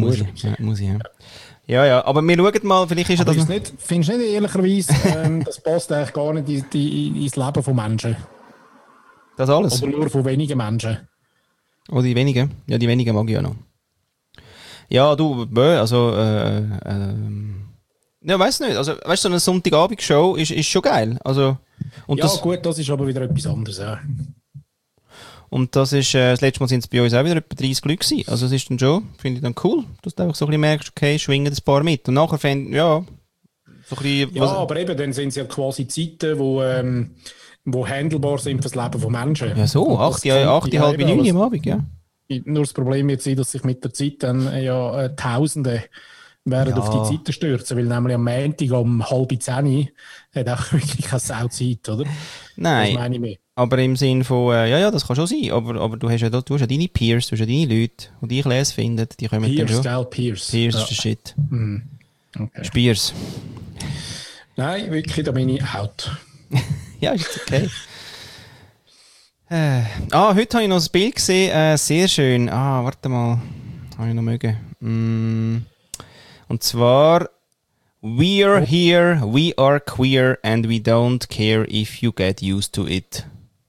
Ja, aber wir schauen mal, vielleicht ist aber das... Findest du nicht ehrlicherweise, das passt eigentlich gar nicht ins Leben von Menschen? Das alles? Oder nur von wenigen Menschen? Oh, die wenigen? Ja, die wenigen mag ich ja noch. Ja, du, also... ja, weiss nicht. Also, weißt du, so eine Sonntagabendshow ist schon geil. Also, und ja, gut, das ist aber wieder etwas anderes, ja. Und das ist, das letzte Mal sind es bei uns auch wieder etwa 30 Leute gewesen. Also, es ist dann schon, finde ich dann cool, dass du einfach so ein bisschen merkst, okay, schwingen das Paar mit. Und nachher fände, ja, so ein bisschen... Ja, aber eben, dann sind es ja quasi Zeiten, wo handelbar sind für das Leben von Menschen. Ja, so, 8, halb 9 am Abend, ja. Nur das Problem wird sein, dass sich mit der Zeit dann Tausende werden auf die Zeiten stürzen, weil nämlich am Montag um 9:30 hat auch wirklich keine Sau-Zeit, oder? Nein, das meine ich mehr. Aber im Sinn von, ja, das kann schon sein, aber du hast ja deine Peers, du hast ja deine Leute, die dich lesen finden, die kommen Peers, dann schon. Peers. Peers ist der Shit. Okay. Spears. Nein, wirklich, da bin ich out. Ja, ist okay. Heute habe ich noch ein Bild gesehen, sehr schön. Warte mal, habe ich noch mögen. Und zwar, we're here, we are queer and we don't care if you get used to it.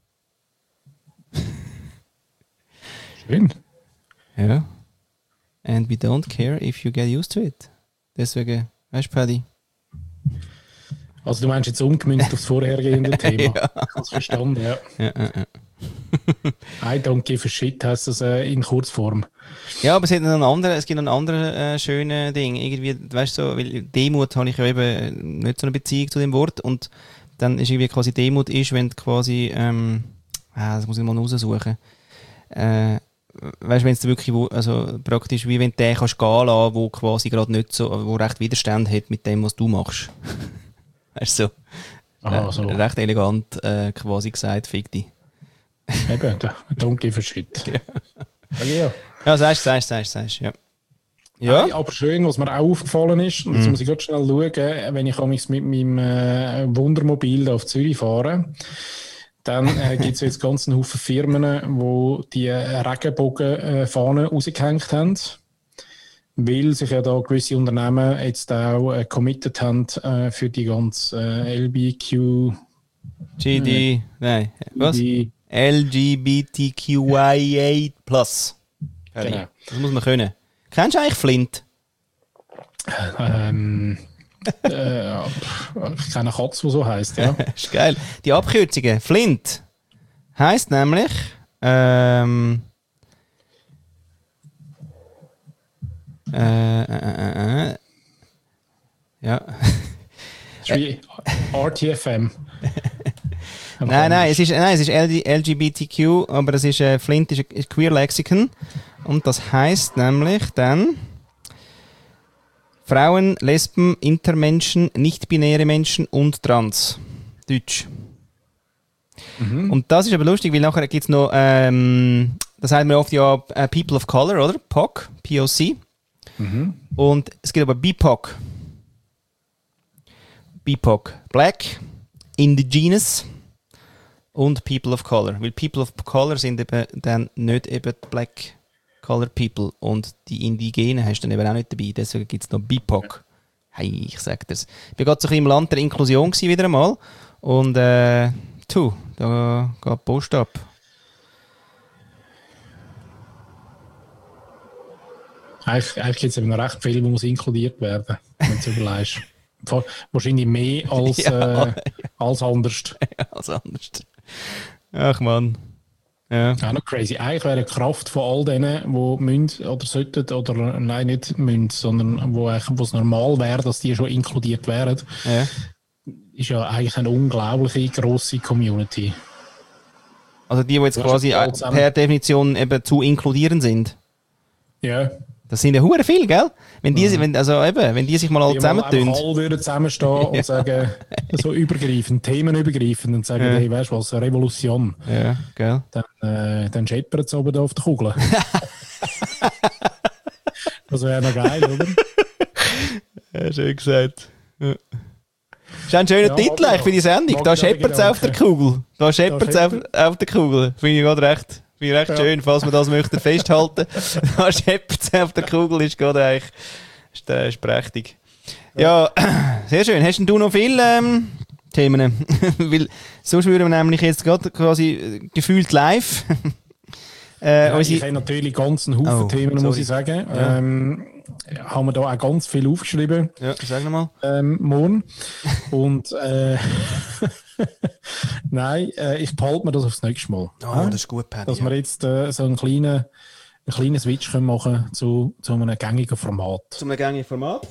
Schön. Ja. And we don't care if you get used to it. Deswegen, weißt du, Paddy? Also du meinst jetzt umgemünzt aufs vorhergehende Thema. Ja. Ich habe es verstanden, ja. Ja. I don't give a shit heisst das in Kurzform. Ja, aber es gibt noch einen anderen schönen Ding. Irgendwie, weißt du, so, weil Demut habe ich ja eben nicht so eine Beziehung zu dem Wort und dann ist irgendwie quasi Demut ist, wenn du quasi, das muss ich mal raussuchen. Weißt du, wenn es wirklich, also praktisch wie wenn du den kannst gehen lassen, wo quasi gerade nicht so, wo recht Widerstand hat mit dem, was du machst. Weißt du, so. Recht elegant quasi gesagt, fick dich. Eben, don't give a shit. Ja, sagst, ja. Ja. Nein, aber schön, was mir auch aufgefallen ist, und jetzt muss ich ganz schnell schauen, wenn ich mit meinem Wundermobil auf Zürich fahre, dann gibt es jetzt ganz einen Haufen Firmen, die die Regenbogenfahnen rausgehängt haben, weil sich ja da gewisse Unternehmen jetzt auch committed haben für die ganze LBQ... GD, nein, was? LGBTQIA+. Genau. Das muss man können. Kennst du eigentlich Flint? Ich kenne eine Katze, die so heisst, ja. Ist geil. Die Abkürzungen. Flint heisst nämlich ja. Das ist wie RTFM. Nein, es ist LGBTQ, aber es ist Flint ist ein Queer Lexikon und das heisst nämlich dann Frauen, Lesben, Intermenschen, nicht-binäre Menschen und Trans. Deutsch. Und das ist aber lustig, weil nachher gibt es noch, das sagt man oft ja People of Color, oder? POC, POC. Und es gibt aber BIPOC. BIPOC. Black, Indigenous und People of Color. Weil People of Color sind eben dann nicht eben Black Color People und die Indigenen hast du dann eben auch nicht dabei. Deswegen gibt es noch BIPOC. Hey, ich sag das. Ich war gerade so ein bisschen im Land der Inklusion gewesen, wieder einmal. Und da geht die Post ab. Eigentlich gibt es eben noch recht viel, die muss inkludiert werden, wenn du es überlegst. Wahrscheinlich mehr als, als anders. Ja, als anders. Ach man. Ja. Auch noch crazy. Eigentlich wäre die Kraft von all denen, die müssen oder sollten, oder nein, nicht müssen, sondern wo es normal wäre, dass die schon inkludiert wären, ist ja eigentlich eine unglaubliche grosse Community. Also die jetzt quasi per Definition eben zu inkludieren sind. Ja. Das sind ja hure viel, gell? Wenn die, wenn die sich mal alle zusammentun. Alle würden zusammenstehen und sagen, so übergreifend, themenübergreifend und sagen, hey, weißt du was, Revolution. Ja, gell? Dann scheppert es oben da auf der Kugel. Das wäre noch geil, oder? Ja, schön gesagt. Ja. Das ist ein schöner Titel für die Sendung. Da scheppert es auf der Kugel. Da scheppert es auf der Kugel. Finde ich gerade recht. Finde ich recht schön, falls wir das möchten festhalten. Da scheppert es auf der Kugel, ist gerade eigentlich ist prächtig. Ja, sehr schön. Hast denn du noch viele Themen? Weil sonst würden wir nämlich jetzt gerade quasi gefühlt live. Ich habe natürlich ganz einen Haufen Themen, muss ich sagen. Ja. Haben wir da auch ganz viel aufgeschrieben. Ja, sag nochmal. Morgen. Und nein, ich behalte mir das aufs nächste Mal. Oh, das ist gut, Paddy. Dass wir jetzt so einen kleinen Switch können machen zu einem gängigen Format. Zu einem gängigen Format?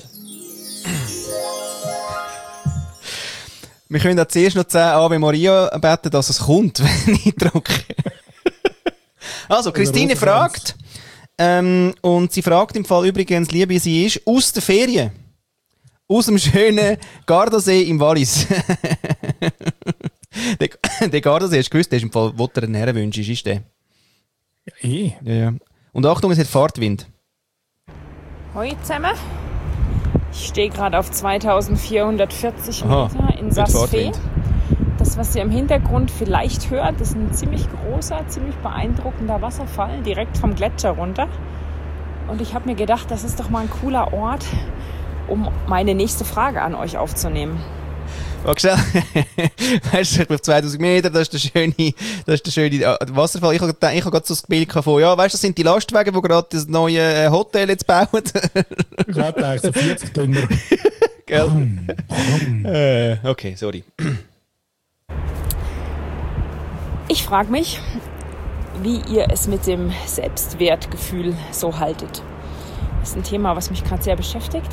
Wir können auch zuerst noch 10 Ave Maria beten, dass es kommt, wenn ich drücke. Also, Christine fragt, und sie fragt im Fall übrigens, liebe sie ist, aus der Ferien. Aus dem schönen Gardasee im Wallis. Der Gardasee, hast du gewusst, der ist im Fall, wo der einen Herrenwunsch ist der. Ja. Und Achtung, es hat Fahrtwind. Hoi zusammen. Ich stehe gerade auf 2440 Meter in Saas-Fee. Das, was ihr im Hintergrund vielleicht hört, ist ein ziemlich großer, ziemlich beeindruckender Wasserfall direkt vom Gletscher runter. Und ich habe mir gedacht, das ist doch mal ein cooler Ort, um meine nächste Frage an euch aufzunehmen. Weißt du, ich bin auf 2000 Meter, das ist der schöne Wasserfall. Ich habe gerade so das Bild von, ja, weißt du, das sind die Lastwagen, die gerade das neue Hotel jetzt bauen. Ich glaube, da ist so 40 Tonnen. Gell? Okay, sorry. Ich frage mich, wie ihr es mit dem Selbstwertgefühl so haltet. Das ist ein Thema, was mich gerade sehr beschäftigt.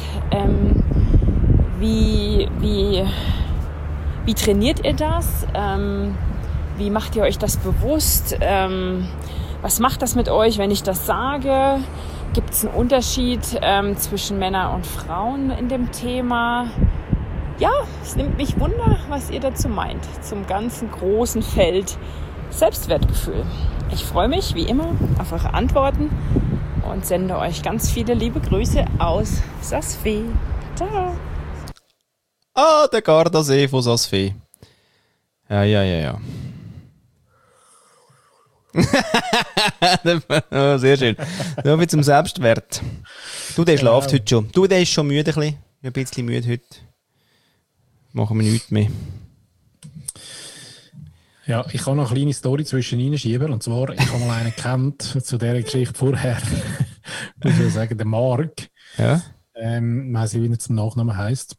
Wie trainiert ihr das? Wie macht ihr euch das bewusst? Was macht das mit euch, wenn ich das sage? Gibt es einen Unterschied zwischen Männern und Frauen in dem Thema? Ja, es nimmt mich Wunder, was ihr dazu meint, zum ganzen großen Feld Selbstwertgefühl. Ich freue mich, wie immer, auf eure Antworten und sende euch ganz viele liebe Grüße aus Saas-Fee. Ciao! Ah, der Gardasee von Saas-Fee. Ja. Oh, sehr schön. So viel zum Selbstwert. Du, der schlaft heute schon. Du, der ist schon müde ein bisschen müde heute. Machen wir nichts mehr. Ja, ich kann noch eine kleine Story zwischen Ihnen schieben. Und zwar, ich habe mal einen kennt zu dieser Geschichte vorher. Muss ich sagen, der Mark. Ja. Ich weiss nicht, wie er zum Nachnamen heisst.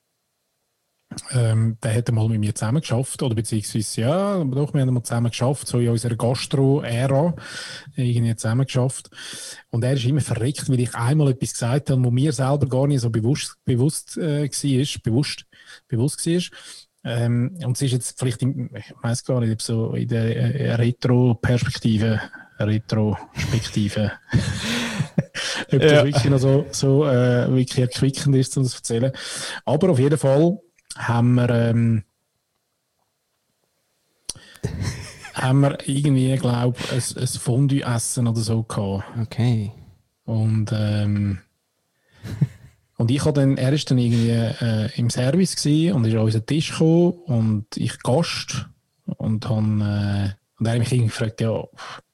Der hat mal mit mir zusammen geschafft, oder beziehungsweise, ja, doch, wir haben mal zusammen geschafft, so in unserer Gastro-Ära, irgendwie zusammen geschafft. Und er ist immer verreckt, weil ich einmal etwas gesagt habe, wo mir selber gar nicht so bewusst war. Und es ist jetzt vielleicht, ich weiss gar nicht, ob so in der Retrospektive, ob das wirklich noch so wirklich erquickend ist, um das zu erzählen. Aber auf jeden Fall haben wir irgendwie, glaube ich, ein Fondue-Essen oder so gehabt. Okay. Und ich habe dann, er ist dann irgendwie im Service gewesen und ist an unseren Tisch gekommen und ich Gast und er hat mich irgendwie gefragt, ja,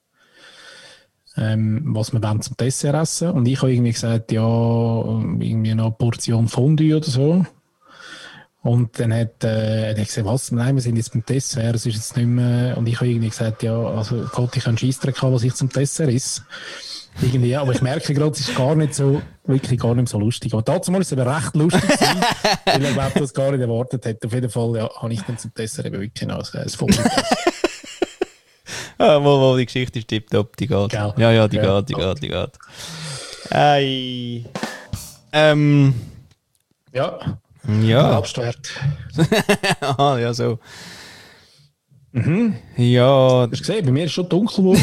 was wir wollen zum Dessert essen. Und ich habe irgendwie gesagt, ja, irgendwie noch eine Portion Fondue oder so. Und dann hat er gesagt, was? Nein, wir sind jetzt beim Dessert, es ist jetzt nicht mehr. Und ich habe irgendwie gesagt, ja, also Gott, ich habe einen Scheissdreck haben, was ich zum Dessert esse. Irgendwie, aber ich merke gerade, es ist wirklich gar nicht so lustig. Aber dazu mal ist es aber recht lustig gewesen, weil er überhaupt das gar nicht erwartet hat. Auf jeden Fall, ja, habe ich dann zum Dessert eben wirklich noch ein Fondue gegessen. Mal, die Geschichte ist tipptopp, die geht. Gell? Ja, die geht. Ei. Ja. Abstwert. Aha, ja, so. Mhm. Ja. Hast du gesehen, bei mir ist es schon dunkel geworden.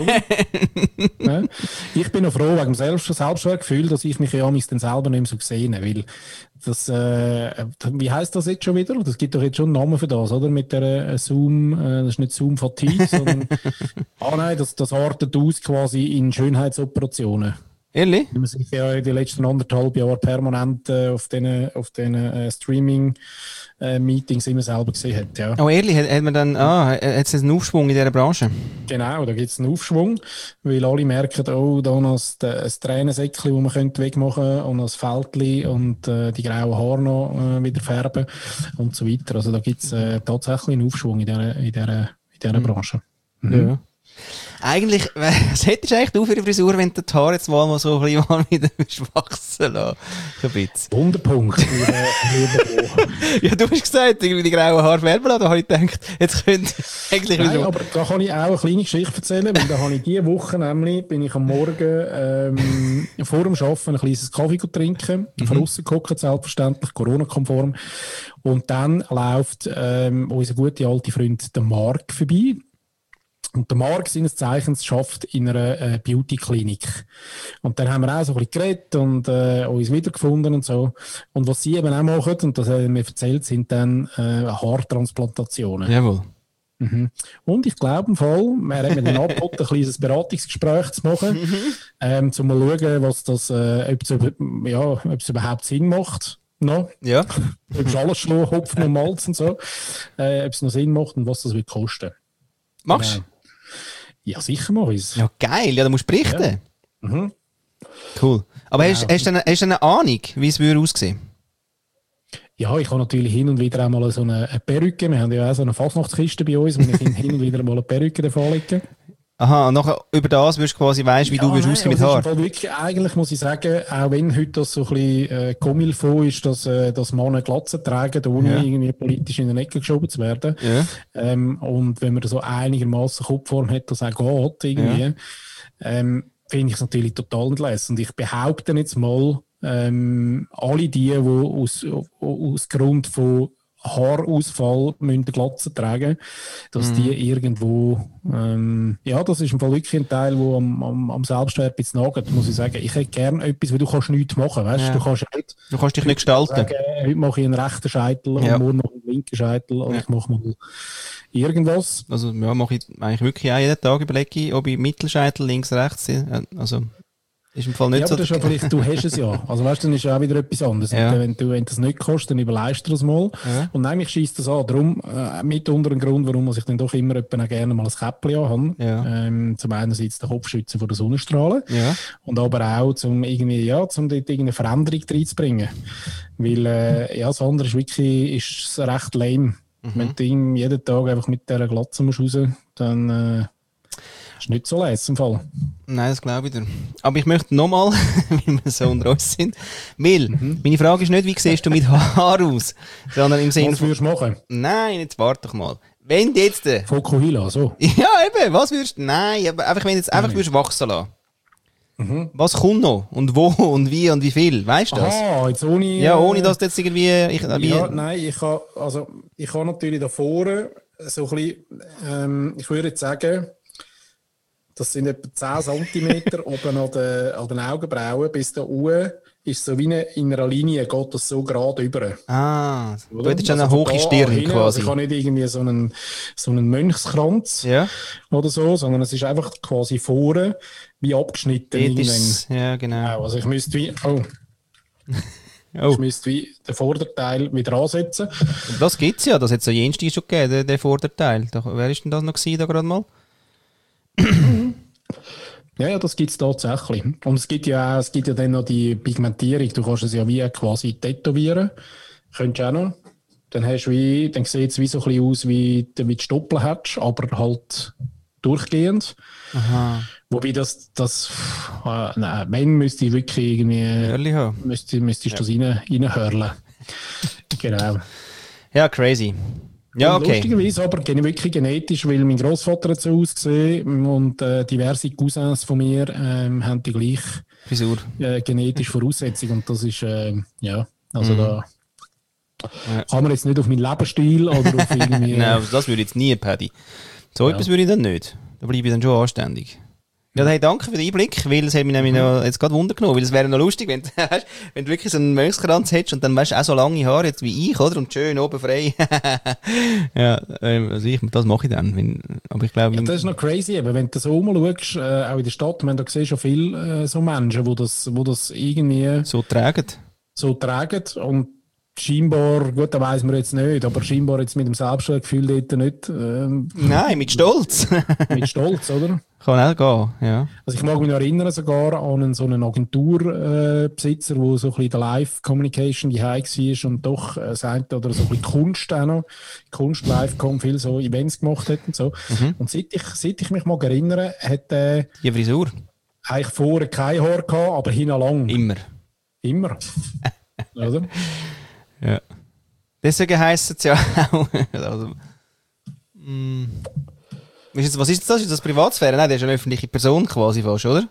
Ja. Ich bin noch froh wegen dem Selbstwertgefühl, dass ich mich ja dann selber nicht mehr so gesehen habe, weil das, wie heisst das jetzt schon wieder? Das gibt doch jetzt schon einen Namen für das, oder? Mit der Zoom, das ist nicht Zoom Fatigue, sondern, nein, das artet aus quasi in Schönheitsoperationen. Ehrlich? Weil man sich ja in den letzten 1,5 Jahren permanent auf den Streaming-Meetings immer selber gesehen hat. Ja. Oh, ehrlich? Hat man dann, hat es einen Aufschwung in dieser Branche? Genau, da gibt es einen Aufschwung, weil alle merken, oh, da noch ein Tränensäckchen, das man wegmachen könnte, und noch ein Fältchen und die grauen Haare noch wieder färben und so weiter. Also da gibt es tatsächlich einen Aufschwung in dieser Branche. Mhm. Ja. Eigentlich, was hättest du eigentlich du für eine Frisur, wenn du die Haare jetzt mal so ein bisschen wieder wachsen lassen? So ein bisschen. Wunderpunkt. Ja, du hast gesagt, irgendwie die grauen Haare färben lassen, da habe ich gedacht, jetzt könnte eigentlich... Nein, aber da kann ich auch eine kleine Geschichte erzählen, weil da habe ich diese Woche nämlich, bin ich am Morgen vor dem Arbeiten ein kleines Kaffee trinken, von außen gucken, selbstverständlich, Corona-konform, und dann läuft unser guter alte Freund, der Mark, vorbei. Und der Mark, seines Zeichens, arbeitet in einer Beauty-Klinik. Und dann haben wir auch so ein bisschen geredet und uns wiedergefunden und so. Und was sie eben auch machen, und das hat er mir erzählt, sind dann Haartransplantationen. Jawohl. Mhm. Und ich glaube im Fall, er hat mir dann angeboten, ein kleines Beratungsgespräch zu machen, um mal zu schauen, was das, ob es überhaupt Sinn macht. No? Ja. Ob es alles schon Hopfen und Malz und so, ob es noch Sinn macht und was das wird kosten. Machst du? Ja, sicher mache ich es. Ja, geil. Ja, da musst du berichten. Ja. Mhm. Cool. Aber hast du eine Ahnung, wie es aussehen? Ja, ich habe natürlich hin und wieder auch mal so eine Perücke. Wir haben ja auch so eine Fasnachtskiste bei uns, wo ich hin und wieder mal eine Perücke davon lege. Aha, und nachher über das wirst du quasi weißt, wie du wirst aussehen mit Haar. Wirklich, eigentlich muss ich sagen, auch wenn heute das so ein bisschen Comme-il-faut ist, dass Männer Glatze tragen, ohne irgendwie politisch in den Ecke geschoben zu werden. Ja. Und wenn man so einigermaßen Kopfform hat, das auch geht, irgendwie, finde ich es natürlich total entlässend. Und ich behaupte jetzt mal, alle die aus Grund von Haarausfall müssen Glatze tragen, dass die irgendwo, das ist im Fall wirklich ein Teil, der am Selbstwert ein bisschen nagt, muss ich sagen. Ich hätte gerne etwas, weil du kannst nichts machen, weißt du? Du kannst dich nicht gestalten. Sagen, heute mache ich einen rechten Scheitel und morgen noch einen linken Scheitel und ich mache mal irgendwas. Also, ja, mache ich eigentlich wirklich auch jeden Tag, überlege ich, ob ich Mittelscheitel links, rechts, also, ist im Fall nicht so. Aber das ist ja vielleicht, du hast es ja. Also weißt du, dann ist ja auch wieder etwas anderes. Ja. Wenn du das nicht kannst, dann überleist du das mal. Ja. Und nein, mich scheisst das an. Darum, mitunter ein Grund, warum ich dann doch immer gerne mal ein Käppchen habe. Ja. Zum einerseits den Kopf schützen vor der Sonnenstrahlen. Ja. Und aber auch, um dort irgendeine Veränderung reinzubringen. Weil, das andere ist wirklich, recht lame. Wenn du jeden Tag einfach mit dieser Glatze musst raus, dann ist nicht so leid im Fall. Nein, das glaube ich dir. Aber ich möchte nochmal, weil wir so unter uns sind, weil meine Frage ist nicht, wie siehst du mit Haar aus, sondern im Sinne Was würdest du machen? Nein, jetzt warte doch mal. Wenn du jetzt... Fokuhila, so. Ja, eben, was würdest du... Nein, aber einfach, wenn du jetzt einfach würdest wachsen lassen. Was kommt noch? Und wo? Und wie? Und wie viel? Weißt du das? Ah, jetzt ohne... Ja, ohne dass du jetzt irgendwie... Nein, ich habe natürlich da vorne so ein bisschen, ich würde jetzt sagen, das sind etwa 10 cm oben an den Augenbrauen, bis da oben ist so wie in einer Linie, geht das so gerade über. Ah, du hättest schon eine hohe Stirn quasi. Also ich habe nicht irgendwie so einen Mönchskranz oder so, sondern es ist einfach quasi vorne wie abgeschnitten. Ja, genau. Also ich müsste wie... Ich müsste wie den Vorderteil wieder ansetzen. Und das gibt es ja, das hat es ja jenste schon gegeben, der Vorderteil. Wer ist denn das noch gewesen, da gerade mal? Ja, das gibt es tatsächlich. Und es gibt ja dann noch die Pigmentierung. Du kannst es ja wie quasi tätowieren. Könntest du auch noch. Dann sieht es wie so ein bisschen aus, wie du Stoppeln hättest, aber halt durchgehend. Aha. Wobei wenn müsste ich wirklich irgendwie... Müsstest du das reinhörlen. Genau. Ja, crazy. Ja, okay. Lustigerweise aber wirklich genetisch, weil mein Grossvater hat so ausgesehen und diverse Cousins von mir haben die gleiche Frisur. Genetische Voraussetzung. Und das ist, da kann man jetzt nicht auf meinen Lebensstil oder auf irgendwie... Nein, also das würde ich jetzt nie, Paddy. So etwas würde ich dann nicht. Da bleibe ich dann schon anständig. Ja, hey, danke für den Einblick, weil es hat mich nämlich noch jetzt gerade Wunder genommen, weil es wäre noch lustig, wenn du wirklich so einen Mönchskranz hättest und dann weißt du auch so lange Haare jetzt wie ich, oder? Und schön oben frei. Ja, also das mache ich dann. Aber ich glaube... Ja, das ist noch crazy, eben, wenn du so umschaust, auch in der Stadt, da siehst du schon viele so Menschen, die das irgendwie... So tragen. Und scheinbar, gut, da weiss man jetzt nicht, aber scheinbar jetzt mit dem Selbstwertgefühl dort nicht... Nein, mit Stolz. Mit Stolz, oder? Kann auch gehen, ja. Also ich mag mich noch erinnern sogar an so einen Agenturbesitzer, wo so ein bisschen der Live-Communication die war und doch sagt, oder so ein bisschen Kunst auch noch, Kunst live viel so Events gemacht hat und so. Und seit ich mich mag erinnere, hat die Frisur? Eigentlich vorne kein Haar gehabt, aber hinten lang. Immer. Oder? Ja. Deswegen heisst es ja auch... Also, was ist das? Ist das Privatsphäre? Nein, der ist eine öffentliche Person quasi fast, oder?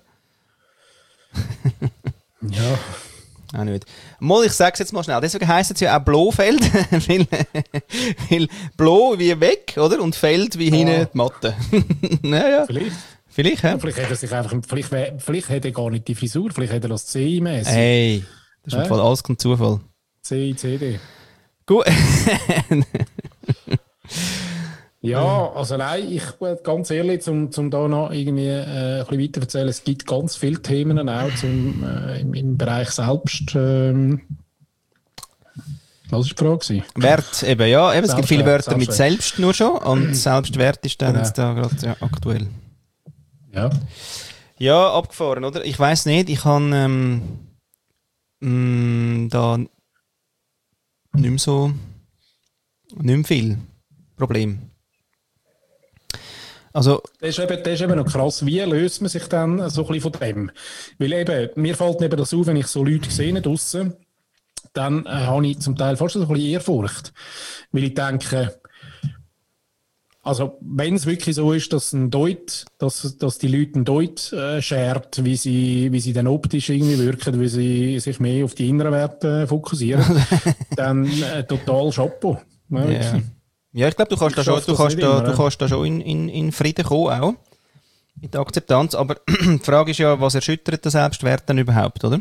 Ja. Auch nicht. Mal, ich sag's jetzt mal schnell. Deswegen heisst es ja auch Blofeld, weil Blo wie weg, oder? Und Feld wie hinten die Matte. Naja. Vielleicht, ja. Vielleicht hat er sich einfach, vielleicht hat er gar nicht die Frisur, vielleicht hat er das C-mäßig. Hey, das ist im Fall alles kein Zufall. C-CD. Gut. Ja, also nein, ich ganz ehrlich, um da noch irgendwie ein bisschen weiter zu erzählen, es gibt ganz viele Themen auch im Bereich Selbst. Was war die Frage? Wert, eben, ja. Eben, es gibt viele Wörter mit Selbst nur schon und Selbstwert ist dann jetzt da gerade aktuell. Ja. Ja, abgefahren, oder? Ich weiss nicht, ich habe da nicht mehr viel Problem. Also, das ist eben noch krass. Wie löst man sich dann so ein bisschen von dem? Weil eben, mir fällt eben das auf, wenn ich so Leute sehe draussen, dann habe ich zum Teil fast so ein bisschen Ehrfurcht. Weil ich denke, also wenn es wirklich so ist, dass die Leute einen Deut schert, wie sie dann optisch irgendwie wirken, wie sie sich mehr auf die inneren Werte fokussieren, dann total Chapeau. Ja, ich glaube, du kannst da schon in Frieden kommen, auch. In der Akzeptanz. Aber die Frage ist ja, was erschüttert den Selbstwert dann überhaupt, oder?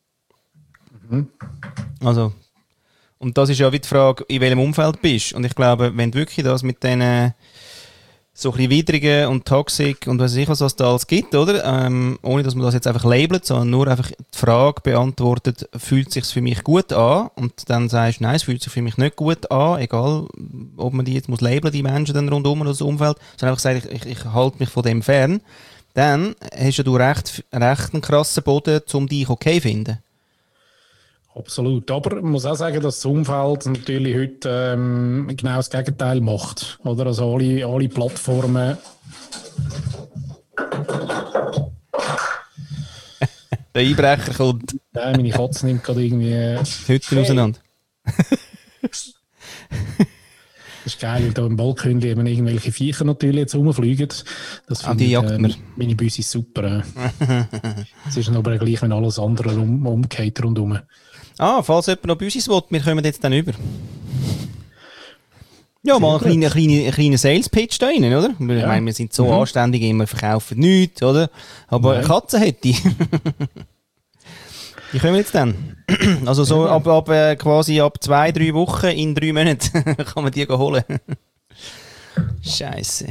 Also, und das ist ja wie die Frage, in welchem Umfeld bist. Und ich glaube, wenn du wirklich das mit diesen so ein bisschen widrigen und toxic und weiss ich was es da alles gibt, oder? Ohne dass man das jetzt einfach labelt, sondern nur einfach die Frage beantwortet, fühlt es sich für mich gut an? Und dann sagst du, nein, es fühlt sich für mich nicht gut an, egal ob man die jetzt muss labeln, die Menschen dann rundum oder das Umfeld, sondern einfach sagen, ich halte mich von dem fern. Dann hast du recht einen krassen Boden, um dich okay zu finden. Absolut. Aber man muss auch sagen, dass das Umfeld natürlich heute genau das Gegenteil macht. Oder? Also alle Plattformen. Der Einbrecher kommt. Nein, meine Katze nimmt gerade irgendwie Hütten auseinander. Das ist geil, weil da im Balkon eben irgendwelche Viecher natürlich jetzt rumfliegen. Das die jagt man. Meine Büsse ist super. Es ist aber gleich, wenn alles andere umgeht rundherum. Falls jemand noch Büsis will, wir kommen jetzt dann über. Ja, mal einen kleinen Sales-Pitch da rein, oder? Ja. Ich meine, wir sind so anständig, immer verkaufen nichts, oder? Aber eine Katze hätte ich. Die kommen jetzt dann. Also so quasi ab 2-3 Wochen in 3 Monaten kann man die holen. Scheisse.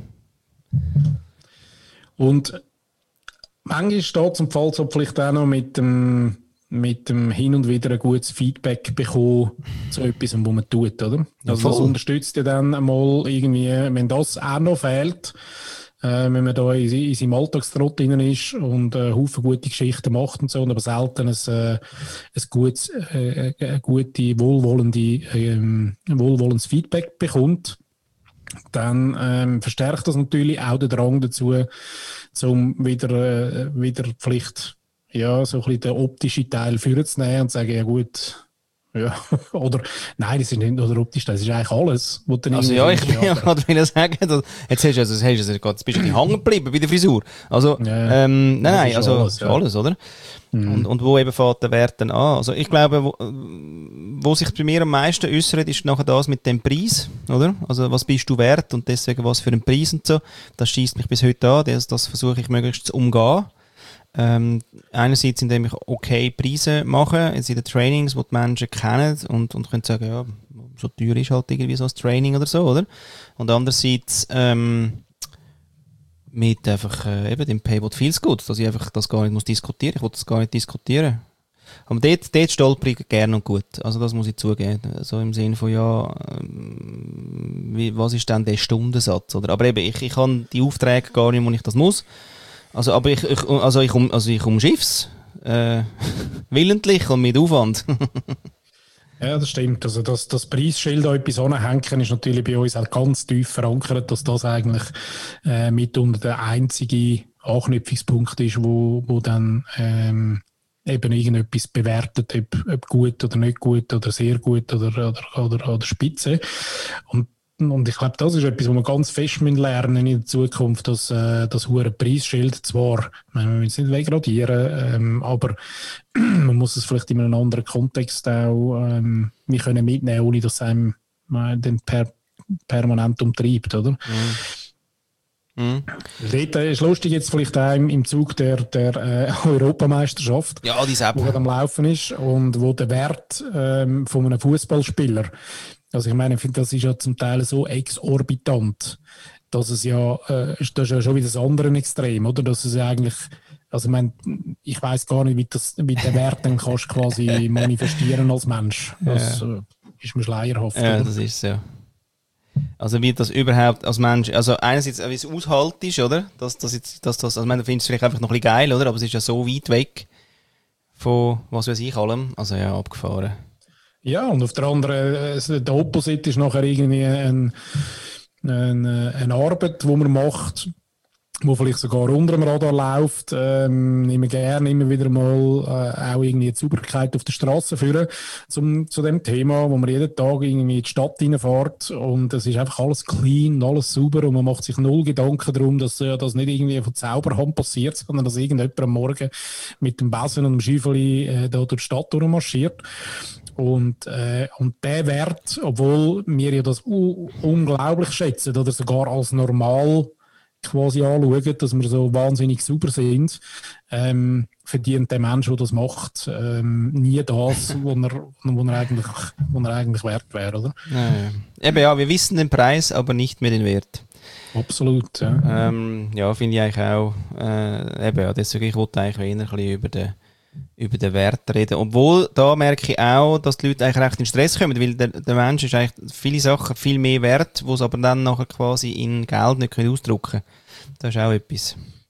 Und manchmal steht es im Fall so vielleicht auch noch mit dem hin und wieder ein gutes Feedback bekommen zu etwas, was man tut, oder? Also das unterstützt ja dann einmal irgendwie, wenn das auch noch fehlt, wenn man da in seinem Alltagstrott drin ist und Haufen gute Geschichten macht und so, aber selten ein gutes, wohlwollendes Feedback bekommt, dann verstärkt das natürlich auch den Drang dazu, um wieder vielleicht so ein bisschen den optischen Teil vorzunehmen und zu sagen, ja gut, ja, oder nein, das ist nicht nur der optische Teil, das ist eigentlich alles. Was dann also ja, ich will sagen, jetzt bist du hängen geblieben bei der Frisur. Also, nein, also alles, oder? Mhm. Und wo eben fängt der Wert dann an? Also ich glaube, wo sich bei mir am meisten äußert, ist nachher das mit dem Preis, oder? Also was bist du wert und deswegen was für einen Preis und so. Das schießt mich bis heute an, das versuche ich möglichst zu umgehen. Einerseits, indem ich okay Preise mache, jetzt in den Trainings, die die Menschen kennen und können sagen, ja, so teuer ist halt irgendwie so ein Training oder so, oder? Und andererseits, mit einfach, eben dem Pay What Feels Good, dass ich einfach das gar nicht muss diskutieren, ich will das gar nicht diskutieren. Aber dort stolper ich gerne und gut. Also das muss ich zugeben. So im Sinne von, was ist denn der Stundensatz, oder? Aber eben, ich habe die Aufträge gar nicht, wo ich das muss. Also, aber ich umschiff's, willentlich und mit Aufwand. Ja, das stimmt. Also, das Preisschild an etwas anhängen ist natürlich bei uns auch ganz tief verankert, dass das eigentlich, mitunter der einzige Anknüpfungspunkt ist, wo dann, eben irgendetwas bewertet, ob gut oder nicht gut oder sehr gut oder spitze. Und ich glaube, das ist etwas, was wir ganz fest lernen in der Zukunft, dass das hohe Preisschild zwar, wir müssen es nicht wegradieren, aber man muss es vielleicht in einem anderen Kontext auch wir können mitnehmen, ohne dass es einem dann permanent umtreibt, oder? Dort ist lustig jetzt vielleicht auch im Zug der Europameisterschaft, ja, die gerade am Laufen ist und wo der Wert von einem Fußballspieler, also ich meine, ich finde, das ist ja zum Teil so exorbitant, dass es das ist ja schon wieder das andere Extrem, oder? Dass es eigentlich, also ich meine, ich weiss gar nicht, wie der Wert dann kannst quasi manifestieren als Mensch. Das ist mir schleierhaft. Ja, oder? Das ist so. Also wie das überhaupt als Mensch, also einerseits, wie es aushalt ist, oder? Also ich meine, du findest es vielleicht einfach noch ein bisschen geil, oder? Aber es ist ja so weit weg von, was weiß ich, allem. Also ja, abgefahren. Ja, und auf der anderen, der Opposite ist nachher irgendwie eine Arbeit, die man macht, wo vielleicht sogar unter dem Radar läuft. Nehmen gerne immer wieder mal auch irgendwie die Sauberkeit auf der Straße führen zu dem Thema, wo man jeden Tag irgendwie in die Stadt reinfährt und es ist einfach alles clean, alles sauber und man macht sich null Gedanken darum, dass das nicht irgendwie von Zauberhand passiert, sondern dass irgendjemand am Morgen mit dem Besen und dem Schäufeli da durch die Stadt durchmarschiert. Und der Wert, obwohl wir ja das unglaublich schätzen oder sogar als normal quasi anschauen, dass wir so wahnsinnig sauber sind, verdient der Mensch, der das macht, nie das, wo er eigentlich wert wäre, oder? Ja. Eben ja, wir wissen den Preis, aber nicht mehr den Wert. Absolut, ja. Ja, finde ich eigentlich auch, eben ja, deswegen, ich wollte eigentlich eher ein bisschen über den Wert reden. Obwohl, da merke ich auch, dass die Leute eigentlich recht in Stress kommen, weil der Mensch ist eigentlich viele Sachen viel mehr wert, wo es aber dann nachher quasi in Geld nicht ausdrücken können. Das ist auch etwas.